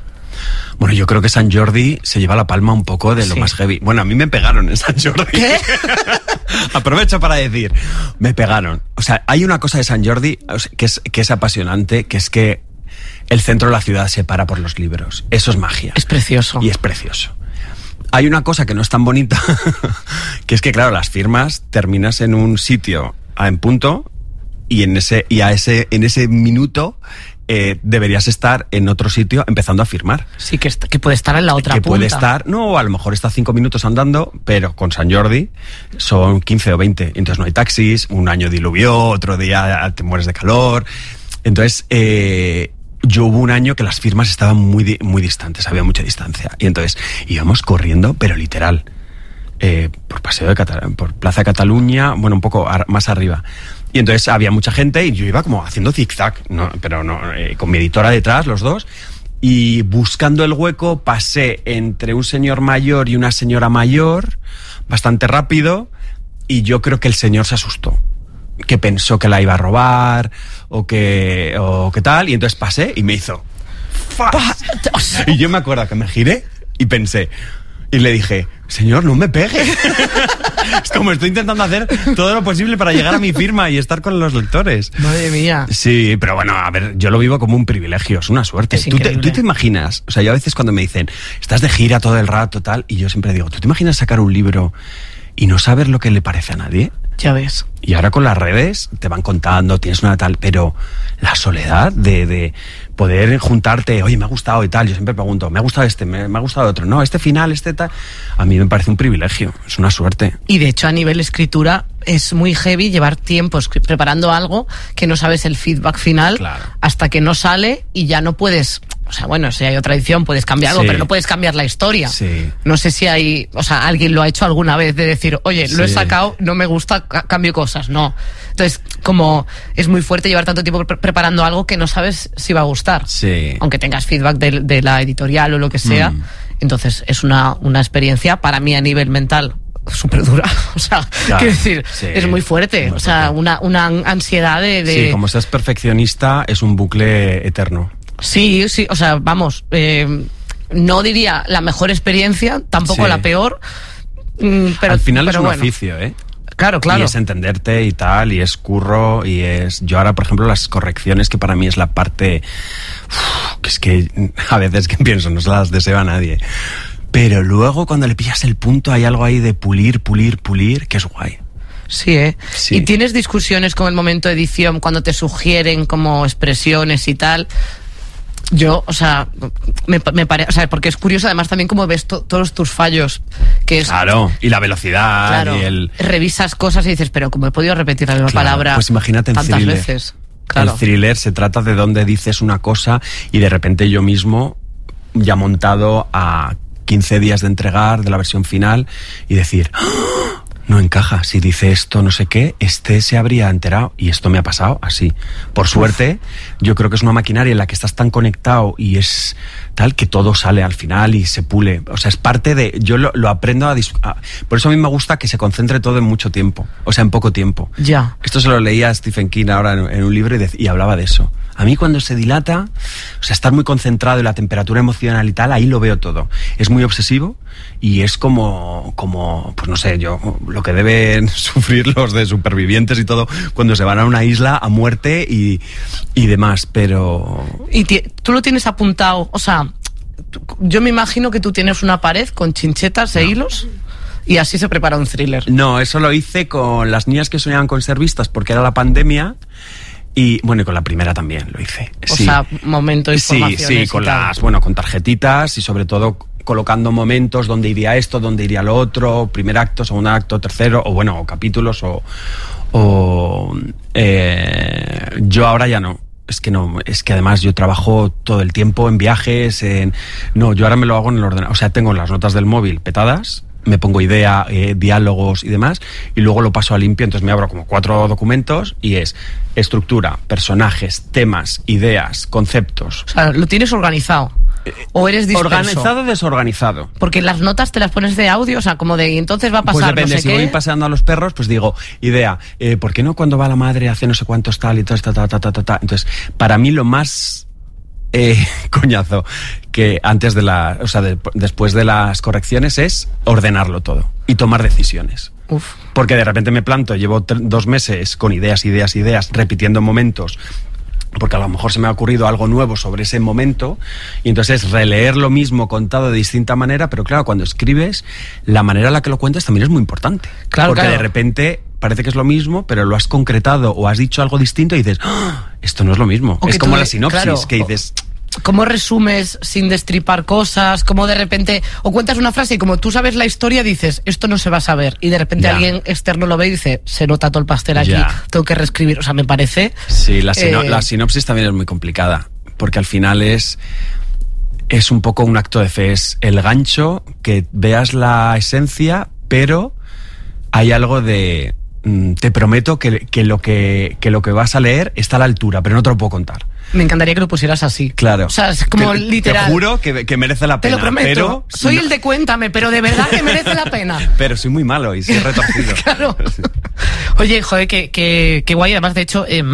Bueno, yo creo que Sant Jordi se lleva la palma un poco de lo Sí. más heavy. Bueno, a mí me pegaron en Sant Jordi. ¿Qué? Aprovecho para decir, me pegaron. O sea, hay una cosa de Sant Jordi o sea, que, es, que es apasionante, que es que el centro de la ciudad se para por los libros. Eso es magia. Es precioso. Y es precioso. Hay una cosa que no es tan bonita, que es que, claro, las firmas terminas en un sitio a en punto y en ese y a ese en ese minuto eh, deberías estar en otro sitio empezando a firmar. Sí, que, est- que puede estar en la otra que punta. puede estar, no, a lo mejor está cinco minutos andando, pero con Sant Jordi son quince o veinte. Entonces no hay taxis, un año diluvió, otro día te mueres de calor. Entonces, eh, yo hubo un año que las firmas estaban muy, di- muy distantes, había mucha distancia. Y entonces íbamos corriendo, pero literal, eh, por Paseo de Cataluña, por Plaza de Cataluña, bueno, un poco ar- más arriba. Y entonces había mucha gente y yo iba como haciendo zigzag, ¿no? Pero no, eh, con mi editora detrás, los dos. Y buscando el hueco pasé entre un señor mayor y una señora mayor, bastante rápido, y yo creo que el señor se asustó, que pensó que la iba a robar o que, o que tal, y entonces pasé y me hizo ¡fas! Y yo me acuerdo que me giré y pensé, y le dije, señor, no me pegue. Es como estoy intentando hacer todo lo posible para llegar a mi firma y estar con los lectores. Madre mía. Sí, pero bueno, a ver, yo lo vivo como un privilegio, es una suerte. Es ¿Tú te, increíble. tú te imaginas, o sea, yo a veces cuando me dicen, estás de gira todo el rato, tal, y yo siempre digo, ¿tú te imaginas sacar un libro y no saber lo que le parece a nadie? Ya ves. Y ahora con las redes te van contando, tienes una tal, pero la soledad de, de poder juntarte, oye, me ha gustado y tal, yo siempre pregunto, me ha gustado este, me, me ha gustado otro, no, este final, este tal, a mí me parece un privilegio, es una suerte. Y de hecho a nivel escritura es muy heavy llevar tiempo escri- preparando algo que no sabes el feedback final hasta que no sale y ya no puedes, o sea, bueno, si hay otra edición puedes cambiar algo, Sí. pero no puedes cambiar la historia. Sí. No sé si hay, o sea, alguien lo ha hecho alguna vez de decir, oye, lo he Sí. sacado, no me gusta, ca- cambio cosas, no. Entonces, como es muy fuerte llevar tanto tiempo pre- preparando algo que no sabes si va a gustar. Sí. Aunque tengas feedback de, de la editorial o lo que sea. Mm. Entonces, es una, una experiencia para mí a nivel mental súper dura. O sea, Claro, quiero decir, sí. es muy fuerte. Muy o sea, una, una ansiedad de... de- Sí, como seas perfeccionista, es un bucle eterno. Sí, sí, o sea, vamos, eh, no diría la mejor experiencia, tampoco Sí. la peor, mm, pero Al final pero es un bueno. oficio, ¿eh? Claro, claro. Y es entenderte y tal, y es curro, y es... Yo ahora, por ejemplo, las correcciones, que para mí es la parte... Uf, que es que a veces que pienso, no se las deseo a nadie. Pero luego, cuando le pillas el punto, hay algo ahí de pulir, pulir, pulir, que es guay. Sí, ¿eh? Sí. ¿Y tienes discusiones con el momento de edición cuando te sugieren como expresiones y tal? Yo, o sea, me, me parece, o sea, porque es curioso además también cómo ves to- todos tus fallos, que es... Claro, y la velocidad, Claro, y el... revisas cosas y dices, pero como he podido repetir la misma Claro, palabra pues imagínate en tantas thriller. veces. Claro. El thriller se trata de donde dices una cosa y de repente yo mismo, ya montado a quince días de entregar de la versión final, y decir, ¡ah! no encaja. Si dice esto no sé qué, este se habría enterado. Y esto me ha pasado así. Por suerte, yo creo que es una maquinaria en la que estás tan conectado y es tal que todo sale al final y se pule. O sea, es parte de... Yo lo, lo aprendo a, dis, a... Por eso a mí me gusta que se concentre todo en mucho tiempo. O sea, en poco tiempo. Ya. Esto se lo leía a Stephen King ahora en, en un libro y, de, y hablaba de eso. A mí cuando se dilata, o sea, estar muy concentrado en la temperatura emocional y tal, ahí lo veo todo. Es muy obsesivo y es como, como, pues no sé, yo, lo que deben sufrir los de supervivientes y todo cuando se van a una isla a muerte y, y demás, pero... Y tú lo tienes apuntado, o sea, yo me imagino que tú tienes una pared con chinchetas e no. hilos... Y así se prepara un thriller. No, eso lo hice con las niñas que soñaban con ser vistas porque era la pandemia. Y bueno, y con la primera también lo hice. O sí. sea, momento, informaciones. Sí, sí, con las, bueno, con tarjetitas y sobre todo colocando momentos donde iría esto, donde iría lo otro, primer acto, segundo acto, tercero, o bueno, o capítulos, o, o eh, yo ahora ya no. Es que no, es que además yo trabajo todo el tiempo en viajes, en, no, yo ahora me lo hago en el ordenador. O sea, tengo las notas del móvil petadas, me pongo idea, eh, diálogos y demás, y luego lo paso a limpio, entonces me abro como cuatro documentos y es estructura, personajes, temas, ideas, conceptos. O sea, ¿lo tienes organizado? ¿O eres disperso? Organizado o desorganizado. Porque las notas te las pones de audio, o sea, como de, y entonces va a pasar, pues depende, no sé si qué. voy paseando a los perros, pues digo, idea, eh, ¿por qué no cuando va la madre hace no sé cuántos tal y todo, ta, ta, ta, ta, ta, ta? Entonces, para mí lo más... Eh, coñazo, que antes de la, o sea, de, después de las correcciones es ordenarlo todo y tomar decisiones. Uf. Porque de repente me planto, llevo tre- dos meses con ideas, ideas, ideas, repitiendo momentos, porque a lo mejor se me ha ocurrido algo nuevo sobre ese momento, y entonces releer lo mismo contado de distinta manera, pero claro, cuando escribes, la manera en la que lo cuentas también es muy importante. Claro, porque claro. de repente parece que es lo mismo, pero lo has concretado o has dicho algo distinto y dices, ¡oh! Esto no es lo mismo. O es como tú, la sinopsis, claro, que dices... ¿Cómo resumes sin destripar cosas? ¿Cómo de repente... O cuentas una frase y como tú sabes la historia dices, esto no se va a saber. Y de repente ya. alguien externo lo ve y dice, se nota todo el pastel aquí, ya. tengo que reescribir. O sea, me parece... Sí, la, sino, eh... la sinopsis también es muy complicada, porque al final es... Es un poco un acto de fe, es el gancho, que veas la esencia, pero hay algo de... Te prometo que, que, lo que, que lo que vas a leer está a la altura, pero no te lo puedo contar. Me encantaría que lo pusieras así. Claro. O sea, es como te, literal. Te juro que, que merece la pena. Te lo prometo. Pero, soy no, el de Cuéntame, pero de verdad que merece la pena. Pero soy muy malo y soy retorcido. Claro. Oye, joder, qué, qué, qué guay. Además, de hecho... Eh,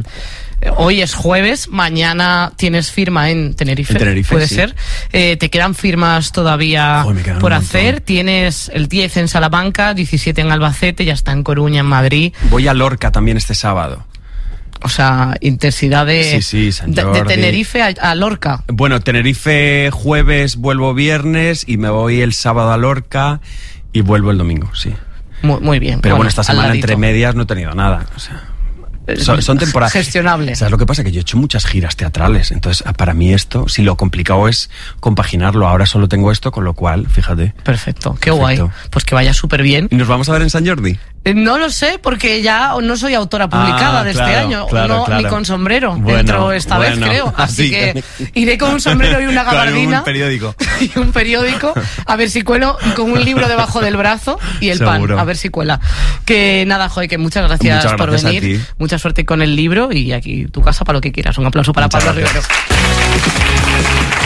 hoy es jueves, mañana tienes firma en Tenerife, en Tenerife puede sí. ser. Eh, te quedan firmas todavía Joder, por hacer. Tienes el diez en Salamanca, diecisiete en Albacete, ya está en Coruña, en Madrid. Voy a Lorca también este sábado. O sea, intensidad de, sí, sí, San de, Jordi. de Tenerife a, a Lorca. Bueno, Tenerife jueves, vuelvo viernes y me voy el sábado a Lorca y vuelvo el domingo, sí. Muy, muy bien. Pero bueno, bueno esta semana entre medias no he tenido nada, o sea... Son, son temporadas gestionables. ¿Sabes lo que pasa? Que yo he hecho muchas giras teatrales. Entonces, para mí esto, si lo complicado es compaginarlo. Ahora solo tengo esto, con lo cual, fíjate. Perfecto, qué Perfecto. guay. Pues que vaya súper bien. ¿Y nos vamos a ver en San Jordi? Eh, no lo sé, porque ya no soy autora publicada ah, de claro, este año. claro, no, claro. Ni con sombrero. Bueno, Entro esta bueno, vez, creo. Así así. que iré con un sombrero y una gabardina. Con un periódico. Y un periódico. A ver si cuelo. Y con un libro debajo del brazo y el Seguro. pan. A ver si cuela. Que nada, joder, que muchas gracias, muchas por gracias venir. A ti. Mucha suerte con el libro y aquí tu casa para lo que quieras. Un aplauso para muchas Pablo gracias. Rivero.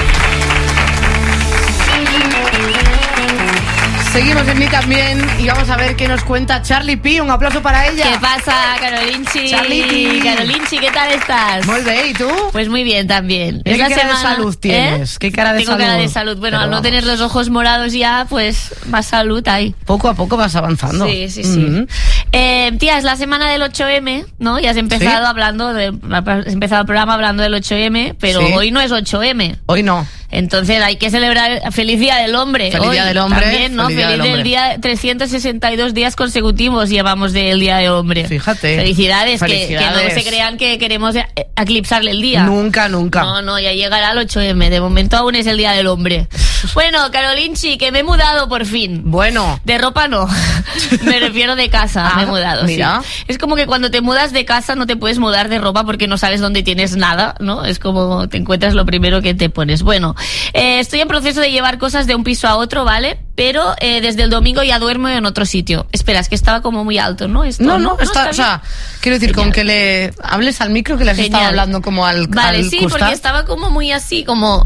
Seguimos en mí también y vamos a ver qué nos cuenta Charlie P. Un aplauso para ella. ¿Qué pasa, Carolinchi? Charlie P. Carolinchi, ¿qué tal estás? Muy bien, ¿y tú? Pues muy bien también. ¿Qué es la cara semana... de salud tienes? ¿Eh? ¿Qué cara de Tengo salud? cara de salud. Bueno, Pero al no vamos. tener los ojos morados ya, pues más salud hay. Poco a poco vas avanzando. Sí, sí, sí. Mm-hmm. Eh, tía, es la semana del ocho eme, ¿no? Y has empezado ¿Sí? hablando, de, has empezado el programa hablando del ocho eme, pero ¿Sí? hoy no es ocho eme. Hoy no. Entonces hay que celebrar Feliz Día del Hombre. Feliz hoy, Día del Hombre. También, ¿no? Feliz Feliz, Día del del Hombre. día, trescientos sesenta y dos días consecutivos llevamos del Día del Hombre. Fíjate. Felicidades, Felicidades. Que, que no se crean que queremos eclipsarle el día. Nunca, nunca. No, no, ya llegará el ocho eme. De momento aún es el Día del Hombre. Bueno, Carolinchi, que me he mudado por fin. Bueno. De ropa no. Me refiero de casa, Ah, me he mudado, mira. sí. Es como que cuando te mudas de casa no te puedes mudar de ropa porque no sabes dónde tienes nada, ¿no? Es como te encuentras lo primero que te pones. Bueno, eh, estoy en proceso de llevar cosas de un piso a otro, ¿vale? Pero eh, desde el domingo ya duermo en otro sitio. Espera, es que estaba como muy alto, ¿no? Esto, No, no, está, está o sea, quiero decir, Genial. con que le hables al micro que le has Genial. estado hablando como al Vale, al sí, costat. porque estaba como muy así, como...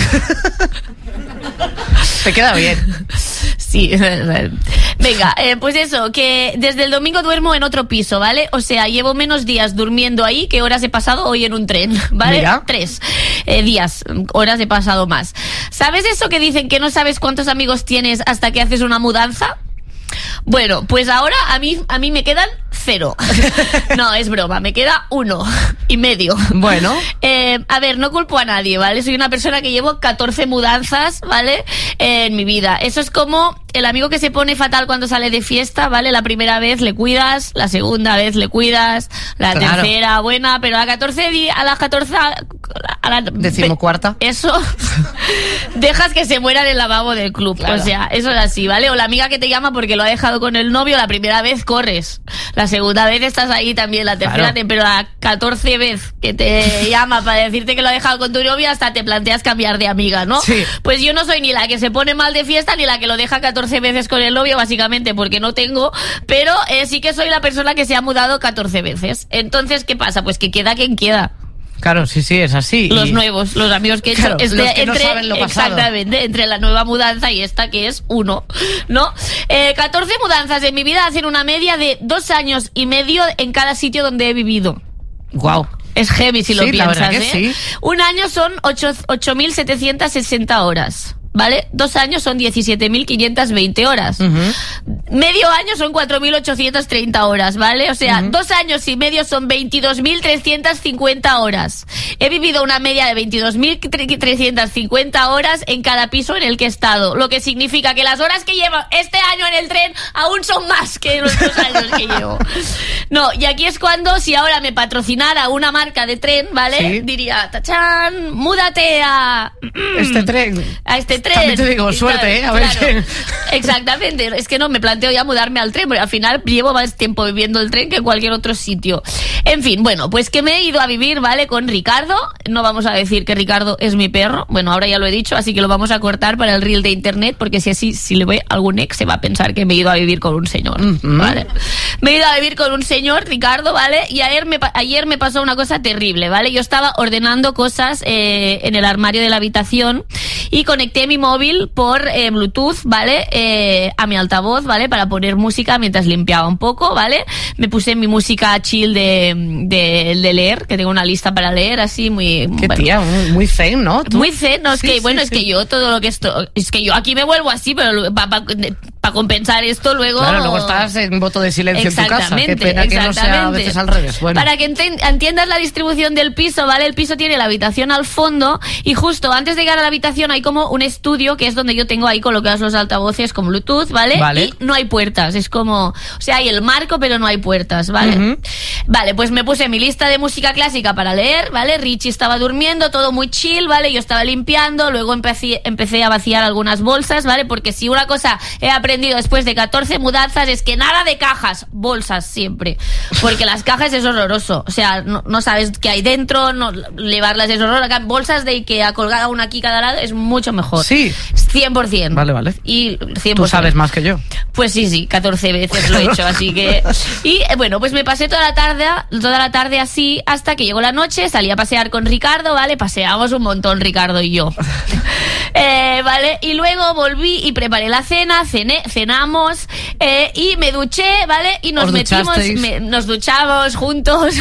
Te queda bien. Sí, venga, eh, pues eso, que desde el domingo duermo en otro piso, ¿vale? O sea, llevo menos días durmiendo ahí que horas he pasado hoy en un tren, ¿vale? Mira. Tres eh, días, horas he pasado más. ¿Sabes eso que dicen que no sabes cuántos amigos tienes hasta que haces una mudanza? Bueno, pues ahora a mí, a mí me quedan cero. No, es broma, me queda uno y medio. Bueno. Eh, a ver, no culpo a nadie, ¿vale? Soy una persona que llevo catorce mudanzas, ¿vale? Eh, en mi vida. Eso es como el amigo que se pone fatal cuando sale de fiesta, ¿vale? La primera vez le cuidas, la segunda vez le cuidas, la Claro. tercera buena, pero a catorce di- a las catorce a la Decimocuarta. Eso dejas que se muera en el lavabo del club. Claro. O sea, eso es así, ¿vale? O la amiga que te llama porque lo ha dejado con el novio, la primera vez corres, la segunda vez estás ahí también, la tercera, Claro. te- pero la catorce vez que te llama para decirte que lo ha dejado con tu novio, hasta te planteas cambiar de amiga, ¿no? Sí. Pues yo no soy ni la que se pone mal de fiesta ni la que lo deja catorce veces con el novio, básicamente porque no tengo, pero eh, sí que soy la persona que se ha mudado catorce veces. Entonces, ¿qué pasa? Pues que queda quien queda. Claro, sí, sí, es así. Los Y- nuevos, los amigos que he hecho, Claro, este, los que no entre, saben lo pasado. exactamente, entre la nueva mudanza y esta que es uno, ¿no? Eh, catorce mudanzas en mi vida hacen una media de dos años y medio en cada sitio donde he vivido. Guau. Es heavy si lo Sí, la piensas, verdad que ¿eh? sí. Un año son ocho mil setecientas sesenta horas. ¿Vale? Dos años son diecisiete mil quinientas veinte horas. Medio año son cuatro mil ochocientas treinta horas, ¿vale? O sea, dos años y medio son veintidós mil trescientas cincuenta horas. He vivido una media de veintidós mil trescientas cincuenta horas en cada piso en el que he estado. Lo que significa que las horas que llevo este año en el tren aún son más que los dos años que llevo. No, y aquí es cuando, si ahora me patrocinara una marca de tren, ¿vale? Sí. Diría, tachán, múdate a... Este tren. a este tren. También te digo, Y suerte, claro, ¿eh? A ver claro. Exactamente. Es que no, me planteo ya mudarme al tren, porque al final llevo más tiempo viviendo el tren que en cualquier otro sitio. En fin, bueno, pues que me he ido a vivir, ¿vale? Con Ricardo. No vamos a decir que Ricardo es mi perro. Bueno, ahora ya lo he dicho, así que lo vamos a cortar para el reel de internet, porque si así, si le ve algún ex, se va a pensar que me he ido a vivir con un señor, ¿vale? Me he ido a vivir con un señor, Ricardo, ¿vale? Y ayer me, pa- ayer me pasó una cosa terrible, ¿vale? Yo estaba ordenando cosas eh, en el armario de la habitación y conecté mi móvil por eh, Bluetooth, ¿vale? Eh, a mi altavoz, ¿vale? Para poner música mientras limpiaba un poco, ¿vale? Me puse mi música chill de, de, de leer, que tengo una lista para leer, así muy... Qué bueno, tía, muy, muy zen, ¿no? Tú- muy zen, no, es Sí, que, sí, bueno, sí. es que yo todo lo que esto, es que yo aquí me vuelvo así, pero para compensar esto luego... Claro, luego estás en voto de silencio en tu casa. Qué Exactamente, pena que no sea a exactamente. veces al revés. Bueno. Para que enten- entiendas la distribución del piso, ¿vale? El piso tiene la habitación al fondo y justo antes de llegar a la habitación hay como un estudio que es donde yo tengo ahí colocados los altavoces con Bluetooth, ¿vale? Vale. Y no hay puertas, es como... O sea, hay el marco, pero no hay puertas, ¿vale? Ujú. Vale, pues me puse mi lista de música clásica para leer, ¿vale? Richie estaba durmiendo, todo muy chill, ¿vale? Yo estaba limpiando, luego empecé, empecé a vaciar algunas bolsas, ¿vale? Porque si una cosa he aprendido después de catorce mudanzas es que nada de cajas, bolsas siempre. Porque las cajas es horroroso. O sea, no, no sabes qué hay dentro, no, llevarlas es horroroso. Acá, bolsas de Ikea colgada una aquí cada lado es mucho mejor. Sí. cien por ciento. Vale, vale. Y cien por ciento. Tú sabes más que yo. Pues sí, sí, catorce veces lo he hecho, así que... Y eh, bueno, pues me pasé toda la tarde, toda la tarde así, hasta que llegó la noche, salí a pasear con Ricardo, ¿vale? Paseamos un montón, Ricardo y yo. Eh, ¿vale? Y luego volví y preparé la cena, cené, cenamos, eh, y me duché, ¿vale? Y nos ¿Os metimos, duchasteis? me- nos duchamos juntos,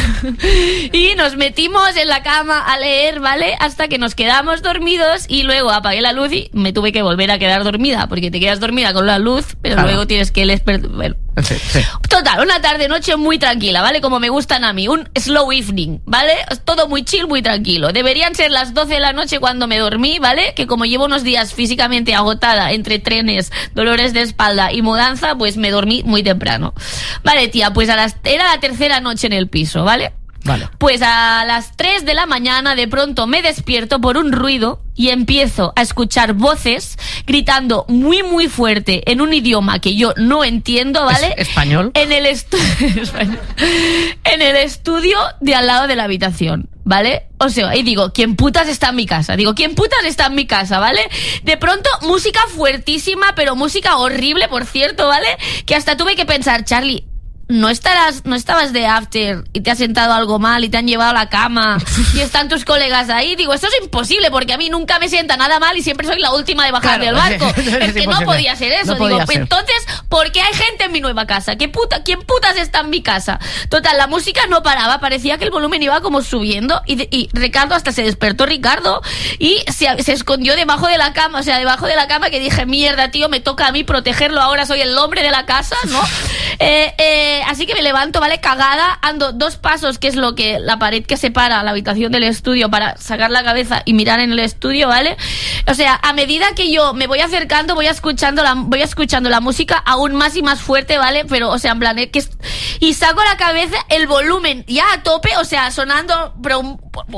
y nos metimos en la cama a leer, ¿vale? Hasta que nos quedamos dormidos, y luego apagué la luz y me tuve que volver a quedar dormida, porque te quedas dormida con la luz, pero Claro. luego tienes que despertar. Bueno. Sí, sí. Total, una tarde-noche muy tranquila, ¿vale? Como me gustan a mí, un slow evening, ¿vale? Todo muy chill, muy tranquilo. Deberían ser las doce de la noche cuando me dormí, ¿vale? Que como llevo unos días físicamente agotada entre trenes, dolores de espalda y mudanza, pues me dormí muy temprano. Vale, tía, pues a las, era la tercera noche en el piso, ¿vale? Vale. Pues a las tres de la mañana de pronto me despierto por un ruido y empiezo a escuchar voces gritando muy muy fuerte en un idioma que yo no entiendo, ¿vale? ¿Es español? En el, estu- en el estudio de al lado de la habitación, ¿vale? O sea, y digo, ¿quién putas está en mi casa? Digo, ¿quién putas está en mi casa, ¿vale? De pronto, música fuertísima, pero música horrible, por cierto, ¿vale? Que hasta tuve que pensar, Charlie, ¿no estarás, no estabas de after y te has sentado algo mal y te han llevado a la cama y están tus colegas ahí? Digo, esto es imposible porque a mí nunca me sienta nada mal y siempre soy la última de bajar Claro, del barco. es, es, es, es que imposible. no podía ser eso. No Digo, podía ser. entonces, ¿por qué hay gente en mi nueva casa? ¿Qué puta, ¿Quién putas está en mi casa? Total, la música no paraba, parecía que el volumen iba como subiendo y, de, y Ricardo, hasta se despertó Ricardo y se, se escondió debajo de la cama, o sea, debajo de la cama, que dije, mierda, tío, me toca a mí protegerlo, ahora soy el hombre de la casa, ¿no? eh, eh, así que me levanto, ¿vale? Cagada, ando dos pasos, que es lo que la pared que separa la habitación del estudio para sacar la cabeza y mirar en el estudio, ¿vale? O sea, a medida que yo me voy acercando, voy escuchando la, voy escuchando la música aún más y más fuerte, ¿vale? Pero, o sea, en plan, que es, y saco la cabeza, el volumen ya a tope, o sea, sonando pero,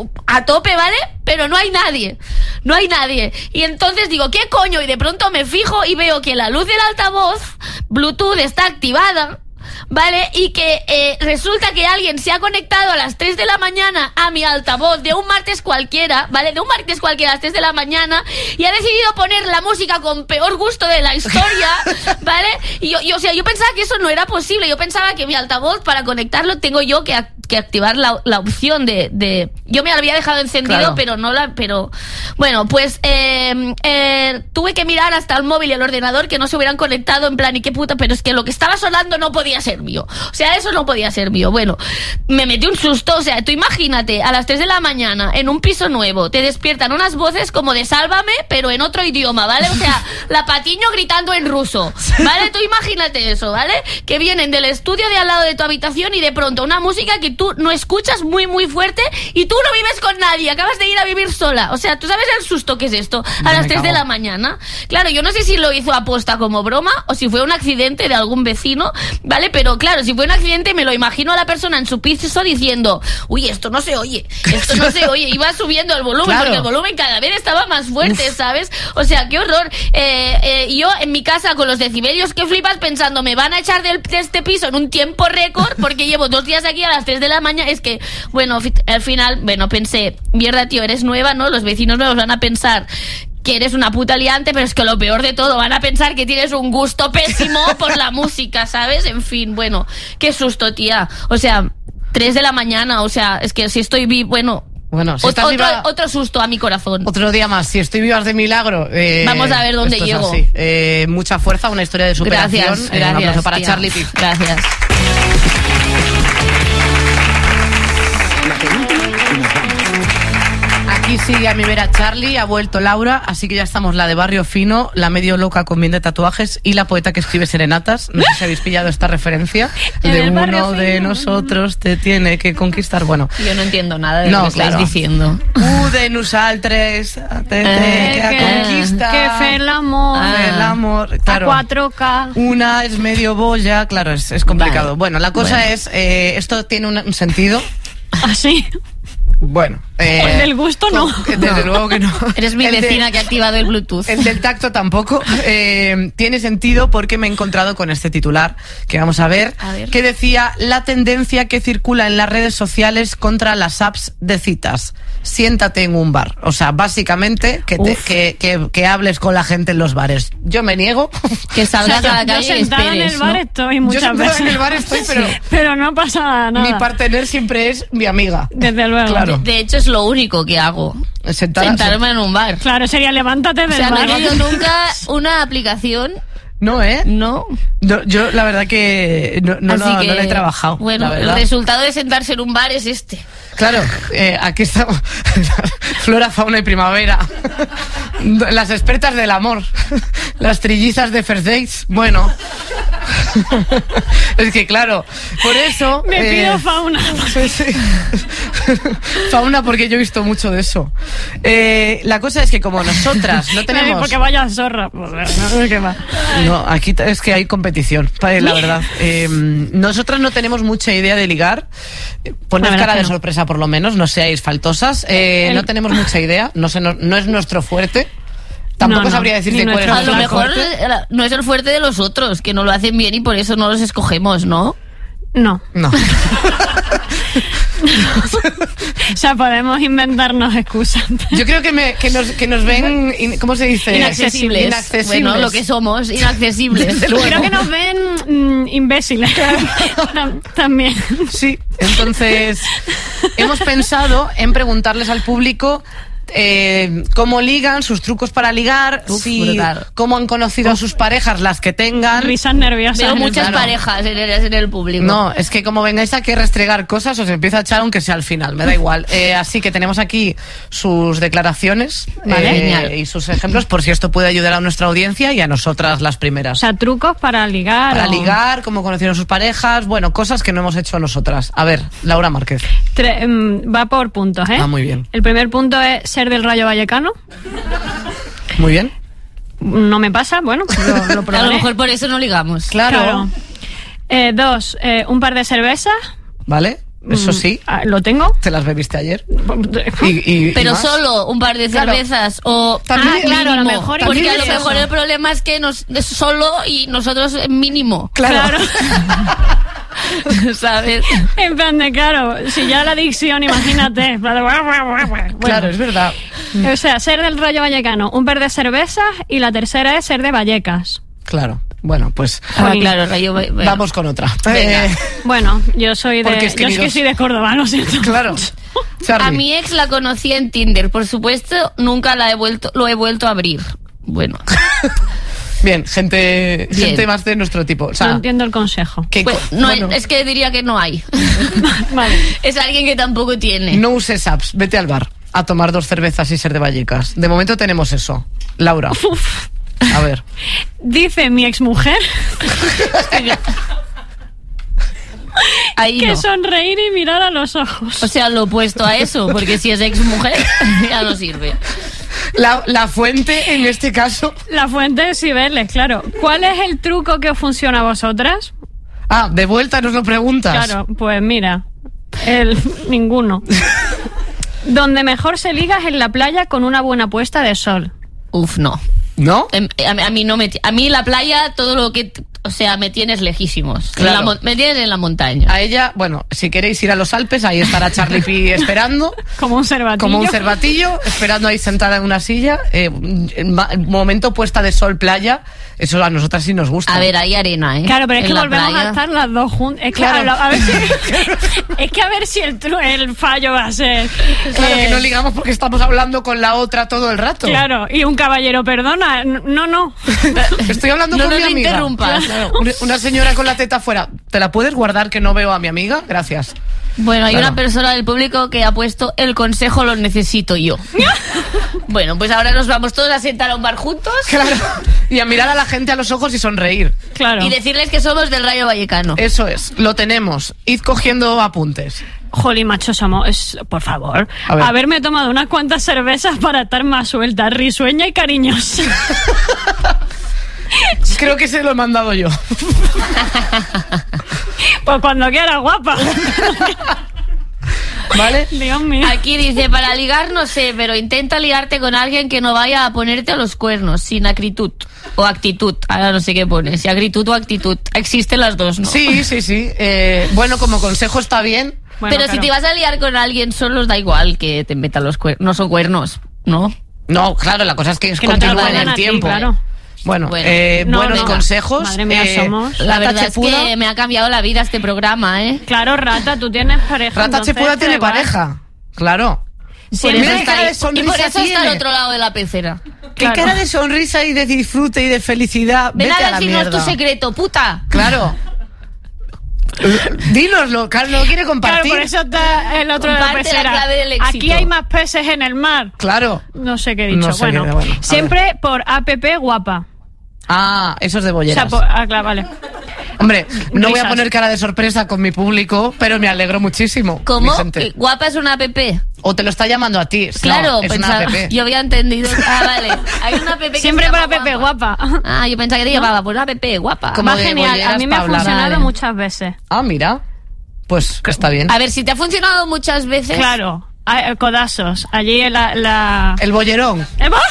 a tope, ¿vale? Pero no hay nadie, no hay nadie. Y entonces digo, ¿qué coño? Y de pronto me fijo y veo que la luz del altavoz Bluetooth está activada, ¿vale? Y que eh, resulta que alguien se ha conectado a las tres de la mañana a mi altavoz de un martes cualquiera, ¿vale? De un martes cualquiera a las tres de la mañana y ha decidido poner la música con peor gusto de la historia, ¿vale? Y yo, yo, o sea, yo pensaba que eso no era posible. Yo pensaba que mi altavoz, para conectarlo, tengo yo que, que activar la, la opción de, de... Yo me la había dejado encendido, claro. pero no la... Pero bueno, pues eh, eh, tuve que mirar hasta el móvil y el ordenador que no se hubieran conectado, en plan, y qué puta, pero es que lo que estaba sonando no podía ser mío. O sea, eso no podía ser mío. Bueno, me metí un susto. O sea, tú imagínate, a las tres de la mañana, en un piso nuevo, te despiertan unas voces como de Sálvame, pero en otro idioma, ¿vale? O sea, la Patiño gritando en ruso, ¿vale? Tú imagínate eso, ¿vale? Que vienen del estudio de al lado de tu habitación y de pronto una música que tú no escuchas muy, muy fuerte y tú no vives con nadie, acabas de ir a vivir sola. O sea, ¿tú sabes el susto que es esto? A Yo las tres de la mañana. Claro, yo no sé si lo hizo aposta como broma o si fue un accidente de algún vecino, ¿vale? Pero claro, si fue un accidente, me lo imagino a la persona en su piso diciendo, uy, esto no se oye, esto no se oye. Iba subiendo el volumen, Claro. porque el volumen cada vez estaba más fuerte, Uf. ¿sabes? O sea, qué horror. Eh, eh, yo en mi casa con los decibelios que flipas pensando, me van a echar del, de este piso en un tiempo récord porque llevo dos días aquí a las tres de la mañana. Es que, bueno, al final, bueno, pensé, mierda, tío, eres nueva, ¿no? Los vecinos nuevos van a pensar que eres una puta liante, pero es que lo peor de todo, van a pensar que tienes un gusto pésimo por la música, ¿sabes? En fin, bueno, qué susto, tía. O sea, tres de la mañana, o sea, es que si estoy vivo, bueno... Bueno, si Ot- estás otro, viva, otro susto a mi corazón. Otro día más, si estoy vivas de milagro. Eh, Vamos a ver dónde esto es llego. así. Eh, mucha fuerza, una historia de superación. Gracias, Eh, gracias, un aplauso para tía. Charlie Pip. Gracias. Aquí sigue a mi vera Charlie, ha vuelto Laura, así que ya estamos la de Barrio Fino, la medio loca con bien de tatuajes y la poeta que escribe serenatas. No sé si habéis pillado esta referencia. En De el Barrio uno de Fino. nosotros te tiene que conquistar. Bueno, Yo no entiendo nada de No, lo que claro. estáis diciendo. U de nosaltres te té que a conquista. que fer l'amor. Ah, el amor, claro. A cuatro K. Una es medio boya, claro, es, es complicado. Vale. Bueno, la cosa Bueno. es, eh, esto tiene un, un sentido. Así. Bueno, eh, Pues del gusto no. desde luego que no. Eres mi El de- vecina que ha activado el Bluetooth. El del tacto tampoco. Eh, tiene sentido porque me he encontrado con este titular que vamos a ver, A ver. que decía la tendencia que circula en las redes sociales contra las apps de citas. Siéntate en un bar. O sea, básicamente que, te- Uf. que, que, que hables con la gente en los bares. Yo me niego. Que salgas O sea, a la yo calle y sentada en esperes, el bar ¿no? estoy Yo muchas sentada veces. en el bar estoy, pero Pero no pasa nada. mi partener siempre es mi amiga. Desde luego. Claro. De hecho, es lo único que hago. Sentada- Sentarme en un bar. Claro, sería levántate O del sea, no bar. he tenido nunca una aplicación. No, ¿eh? No. No, yo la verdad que no, no, Así lo, que, no lo he trabajado. Bueno, la el verdad. resultado de sentarse en un bar es este. Claro, eh, aquí estamos. Flora, fauna y primavera. Las expertas del amor. Las trillizas de First Dates. Bueno, Es que claro, por eso... Me eh, pido fauna. Sí, sí. Fauna, porque yo he visto mucho de eso. Eh, la cosa es que como nosotras no tenemos... Porque vaya zorra. No, ¿qué va? No, aquí es que hay competición, la verdad. Eh, nosotras no tenemos mucha idea de ligar. Poned cara de no. sorpresa por lo menos, no seáis faltosas. Eh, El... No tenemos mucha idea, no, sé, no, no es nuestro fuerte. Tampoco no, no, sabría decirte cuál es A lo mejor fuerte. No es el fuerte de los otros, que no lo hacen bien y por eso no los escogemos, ¿no? No. No. O sea, podemos inventarnos excusas. Yo creo que, me, que, nos, que nos ven, in, ¿cómo se dice? Inaccesibles. Inaccesibles. Bueno, lo que somos, inaccesibles. Creo que nos ven mm, imbéciles. También. Sí, entonces hemos pensado en preguntarles al público Eh, cómo ligan, sus trucos para ligar, Uf, si, brutal. cómo han conocido Uf. a sus parejas, las que tengan. Risas nerviosas. Veo muchas claro. parejas en el, en el público. No, es que como vengáis aquí a restregar cosas, os empiezo a echar aunque sea al final, me da igual. Eh, así que tenemos aquí sus declaraciones vale. eh, y sus ejemplos, por si esto puede ayudar a nuestra audiencia y a nosotras las primeras. O sea, trucos para ligar. Para o... ligar, cómo conocieron sus parejas, bueno, cosas que no hemos hecho nosotras. A ver, Laura Márquez. Tre- va por puntos, ¿eh? Ah, muy bien. El primer punto es ser del Rayo Vallecano. Muy bien. No me pasa, bueno, lo, lo probaré. A lo mejor por eso no ligamos. Claro. claro. Eh, dos, eh, un par de cervezas. Vale, eso sí. Mm, ¿Lo tengo? ¿Te las bebiste ayer? y, y, Pero y más. solo un par de cervezas claro. o también, ah, claro, mínimo, a lo mejor porque a lo eso. mejor el problema es que nos es solo y nosotros mínimo. Claro. claro. ¿Sabes? En plan de, claro, si ya la adicción, imagínate. Bueno, claro, es verdad. O sea, ser del Rayo Vallecano, un par de cervezas y la tercera es ser de Vallecas. Claro. Bueno, pues ah, claro, Rayo, bueno. vamos con otra. Eh, bueno, yo soy de es que yo es que soy de Córdoba, lo siento. Claro. A mi ex la conocí en Tinder, por supuesto, nunca la he vuelto lo he vuelto a abrir. Bueno. Bien, gente, Bien. gente más de nuestro tipo. O sea, no entiendo el consejo. Que, pues, no, bueno, es que diría que no hay. Vale. Es alguien que tampoco tiene. No uses apps, vete al bar a tomar dos cervezas y ser de Vallecas. De momento tenemos eso. Laura. Uf. A ver. Dice mi exmujer Ahí que no. sonreír y mirar a los ojos. O sea, lo opuesto a eso, porque si es ex mujer ya no sirve. La, la fuente, en este caso. La fuente es Cibeles, claro. ¿Cuál es el truco que os funciona a vosotras? Ah, de vuelta nos lo preguntas. Claro, pues mira, el ninguno. Donde mejor se liga es en la playa con una buena puesta de sol. Uf, no. ¿No? A, a mí no me a mí la playa todo lo que o sea me tienes lejísimos. Claro. En la, me tienes en la montaña. A ella, bueno, si queréis ir a los Alpes, ahí estará Charlie Pi esperando. Como un cervatillo. Como un cervatillo, esperando ahí sentada en una silla. Eh, momento puesta de sol, playa. Eso a nosotras sí nos gusta. A ver, hay arena, ¿eh? Claro, pero es en que la volvemos playa. a estar las dos juntas. Es que Claro. a, a ver si, es que a ver si el, tru- el fallo va a ser. Claro, eh, que no ligamos porque estamos hablando con la otra todo el rato. Claro, y un caballero, perdona. No, no. Estoy hablando No con nos mi amiga. interrumpas. Claro, una, una señora con la teta afuera. ¿Te la puedes guardar que no veo a mi amiga? Gracias. Bueno, hay Claro. una persona del público que ha puesto el consejo lo necesito yo. Bueno, pues ahora nos vamos todos a sentar a un bar juntos. Claro. Y a mirar a la gente a los ojos y sonreír. Claro. Y decirles que somos del Rayo Vallecano. Eso es, lo tenemos. Id cogiendo apuntes. Jolly, macho, somos. Es, por favor. A ver. Haberme tomado unas cuantas cervezas para estar más suelta, risueña y cariñosa. Creo que se lo he mandado yo. Pues cuando quiera, guapa. ¿Vale? Dios mío. Aquí dice, para ligar no sé, pero intenta ligarte con alguien que no vaya a ponerte a los cuernos, sin acritud o actitud. Ahora no sé qué pone, si acritud o actitud. Existen las dos, ¿no? Sí, sí, sí. Eh, bueno, como consejo está bien. Bueno, pero si claro. te vas a liar con alguien solo, da igual que te metan los cuernos. No son cuernos, ¿no? No, claro, la cosa es que es Que no te lo continuar en pongan el a ti, tiempo. claro. Bueno, Bueno. eh, No, buenos no. consejos. Madre mía, eh, somos. La Rata verdad Chepuda, es que me ha cambiado la vida este programa, ¿eh? Claro, Rata, tú tienes pareja. Rata entonces Chepuda te da tiene igual. pareja. Claro. Por Siempre eso Mira qué está cara de ahí. Y sonrisa por eso está tiene. al otro lado de la pecera. Qué Claro. cara de sonrisa y de disfrute y de felicidad. Ven Vete a a la decirnos mierda. tu secreto, puta. Claro. Dínoslo, Carlos, lo quiere Claro, compartir. por eso está el otro de la Comparte la pecera. clave del éxito. Aquí hay más peces en el mar. Claro. No sé qué he dicho. No sé bueno, qué- bueno, a siempre por app guapa. Ah, eso es de O bolleras. sea, por, ah, claro, vale. Hombre, no voy a Risas. poner cara de sorpresa con mi público, pero me alegro muchísimo. ¿Cómo? mi gente. ¿Guapa es una app? O te lo está llamando a ti. Claro, no, es pensaba, una app. yo había entendido. Ah, vale. Hay una app que Siempre se llama para Pepe, guapa. Ah, yo pensaba que te llamaba por una app guapa. Como Va de genial, a bolleras mí me ha pa' hablar. funcionado Vale. muchas veces. Ah, mira. Pues está bien. A ver, si te ha funcionado muchas veces. Claro, a- codazos. Allí la... la... El bollerón. ¿Eh, va?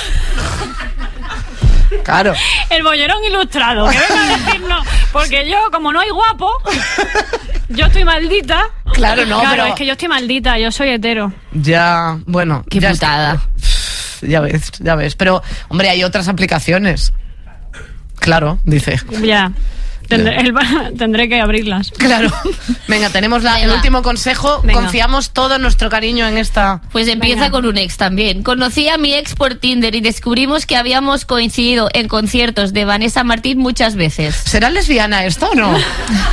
Claro. El bollerón ilustrado, que venga a decirnos, porque yo, como no hay guapo, yo estoy maldita. Claro, no, Claro, pero- es que yo estoy maldita, yo soy hetero. Ya, bueno. Qué ya putada. está. Ya ves, ya ves. Pero, hombre, hay otras aplicaciones. Claro, dice. Ya. Tendré, el- tendré que abrirlas. Claro. Venga, tenemos la, el Venga. último consejo. Venga. Confiamos todo nuestro cariño en esta. Pues empieza Venga. con un ex también. Conocí a mi ex por Tinder y descubrimos que habíamos coincidido en conciertos de Vanessa Martín muchas veces. ¿Será lesbiana esta o no?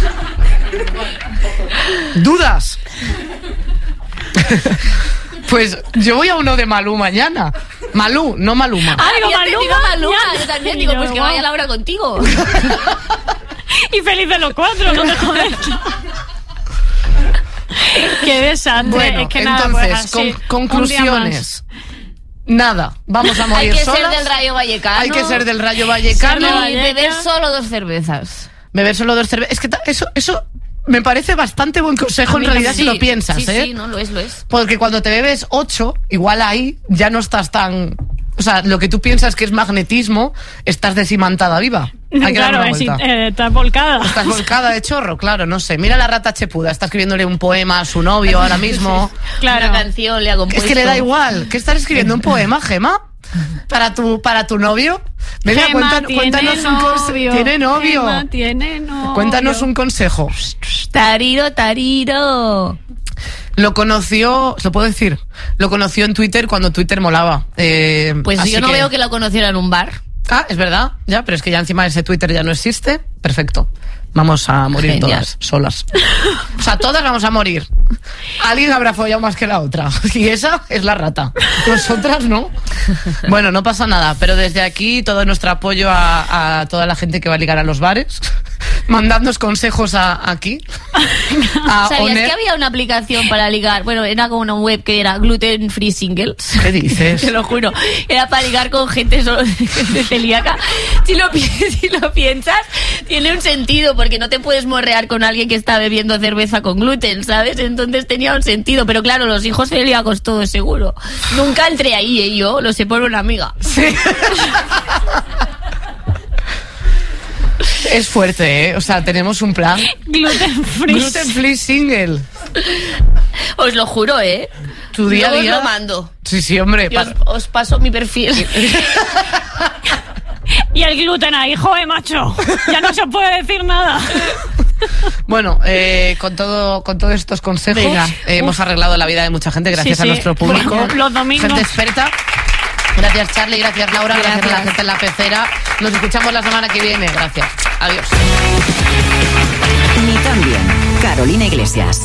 ¿Dudas? Pues yo voy a uno de Malú mañana. Malú, no Maluma. Ah, digo, yo te digo Maluma, Maluma, ya. yo también Y digo, yo, pues que guau. vaya Laura contigo. Y feliz de los cuatro, no te jodes. Qué desastre. Bueno, es que nada, entonces, pues así, con- un día conclusiones. Nada, vamos a morir Hay que ser solas. del Rayo Vallecano. Hay que ser del Rayo Vallecano. Ser de Y Vallecano. beber solo dos cervezas. Beber solo dos cervezas. Es que ta- eso, eso me parece bastante buen consejo A en mí realidad sí, si lo piensas, sí, ¿eh? Sí, no, lo es, lo es. Porque cuando te bebes ocho, igual ahí ya no estás tan... O sea, lo que tú piensas que es magnetismo, estás desimantada viva. Hay que claro, darle una es, vuelta. eh, está volcada. Estás volcada de chorro, claro, no sé. Mira la rata chepuda, está escribiéndole un poema a su novio ahora mismo. Claro. Una canción le ha compuesto. Es que le da igual. ¿Qué estás escribiendo? ¿Un poema, Gema? ¿Para tu, para tu novio? Venga, Gema cuentan- tiene cuéntanos un consejo. novio. Tiene novio. Gema tiene novio. Cuéntanos un consejo. Tariro, tariro. Lo conoció, ¿se lo puedo decir? Lo conoció en Twitter cuando Twitter molaba. Eh, Pues así yo no veo que lo conociera en un bar. Ah, es verdad, ya, pero es que ya encima ese Twitter ya no existe. Perfecto. Vamos a morir Genial. todas, solas. O sea, todas vamos a morir. Alguien habrá follado más que la otra. Y esa es la rata. Nosotras no. Bueno, no pasa nada, pero desde aquí todo nuestro apoyo a, a toda la gente que va a ligar a los bares. Mandadnos consejos a, aquí. A ¿Sabías Oner. que había una aplicación para ligar? Bueno, era como una web que era Gluten Free Singles. ¿Qué dices? Te lo juro. Era para ligar con gente solo de gente celíaca. Si lo, pi- si lo piensas, tiene un sentido, porque no te puedes morrear con alguien que está bebiendo cerveza con gluten, ¿sabes? Entonces tenía un sentido. Pero claro, los hijos celíacos todo seguro. Nunca entré ahí, ¿eh? Yo lo sé por una amiga. Sí. Es fuerte, ¿eh? O sea, tenemos un plan. Gluten free. Gluten free single. Os lo juro, ¿eh? Tu día a Luego día. os lo mando. Sí, sí, hombre. Y os, para- os paso mi perfil. Y el gluten ahí, joder, macho. Ya no se puede decir nada. Bueno, eh, con todo, con todos estos consejos Venga. eh, hemos Uf. arreglado la vida de mucha gente gracias Sí, a sí. nuestro público. Bueno, los domingos. Gente experta. Gracias, Charlie. Gracias, Laura. Gracias, a la gente en la pecera. Nos escuchamos la semana que viene. Gracias. Adiós. Ni tan bien. Carolina Iglesias.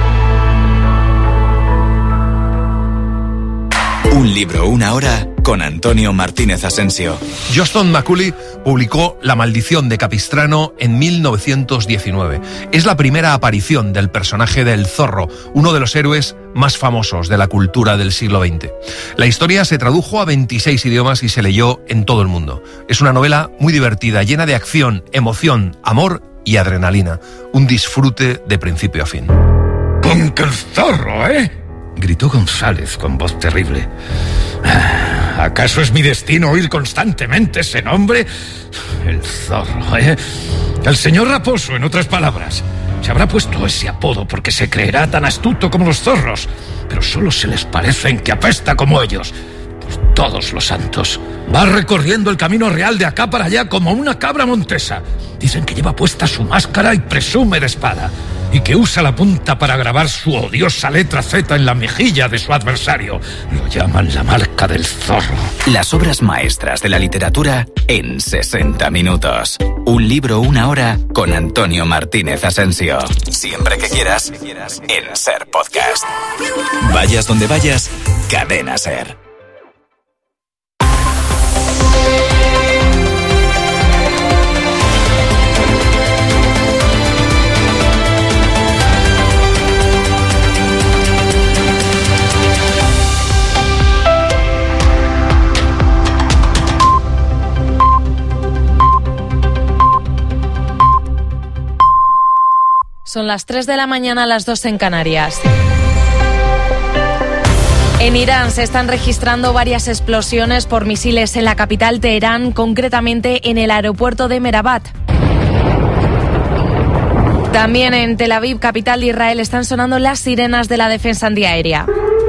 Un libro, una hora con Antonio Martínez Asensio. Johnston Macaulay publicó La maldición de Capistrano en mil novecientos diecinueve. Es la primera aparición del personaje del Zorro, uno de los héroes más famosos de la cultura del siglo veinte. La historia se tradujo a veintiséis idiomas y se leyó en todo el mundo. Es una novela muy divertida, llena de acción, emoción, amor y adrenalina. Un disfrute de principio a fin. Con que el zorro, ¿eh? Gritó González con voz terrible. ¿Acaso es mi destino oír constantemente ese nombre? El zorro, ¿eh? El señor Raposo, en otras palabras. Se habrá puesto ese apodo porque se creerá tan astuto como los zorros, pero solo se les parece en que apesta como ellos. Por todos los santos. Va recorriendo el camino real de acá para allá como una cabra montesa. Dicen que lleva puesta su máscara y presume de espada, y que usa la punta para grabar su odiosa letra Z en la mejilla de su adversario. Lo llaman la marca del zorro. Las obras maestras de la literatura en sesenta minutos. Un libro, una hora con Antonio Martínez Asensio. Siempre que quieras, en Ser Podcast. Vayas donde vayas, Cadena Ser. Son las tres de la mañana, las dos en Canarias. En Irán se están registrando varias explosiones por misiles en la capital Teherán, concretamente en el aeropuerto de Merabat. También en Tel Aviv, capital de Israel, están sonando las sirenas de la defensa antiaérea.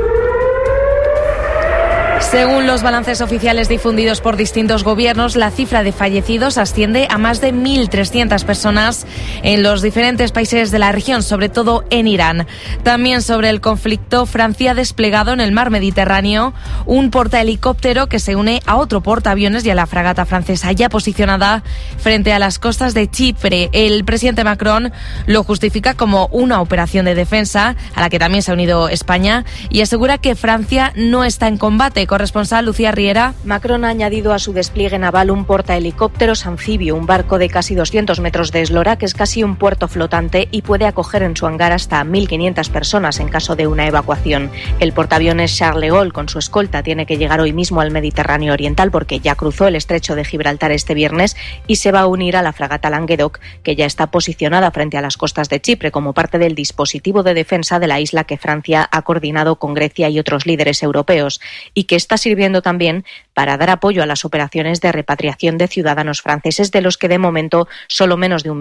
Según los balances oficiales difundidos por distintos gobiernos, la cifra de fallecidos asciende a más de mil trescientas personas en los diferentes países de la región, sobre todo en Irán. También sobre el conflicto, Francia ha desplegado en el mar Mediterráneo un portahelicóptero que se une a otro portaaviones y a la fragata francesa ya posicionada frente a las costas de Chipre. El presidente Macron lo justifica como una operación de defensa, a la que también se ha unido España, y asegura que Francia no está en combate. Corresponsal Lucía Riera. Macron ha añadido a su despliegue naval un portahelicópteros anfibio, un barco de casi doscientos metros de eslora que es casi un puerto flotante y puede acoger en su hangar hasta mil quinientas personas en caso de una evacuación. El portaaviones Charles de Gaulle con su escolta tiene que llegar hoy mismo al Mediterráneo Oriental porque ya cruzó el estrecho de Gibraltar este viernes y se va a unir a la fragata Languedoc, que ya está posicionada frente a las costas de Chipre como parte del dispositivo de defensa de la isla que Francia ha coordinado con Grecia y otros líderes europeos y que está sirviendo también para dar apoyo a las operaciones de repatriación de ciudadanos franceses, de los que de momento solo menos de un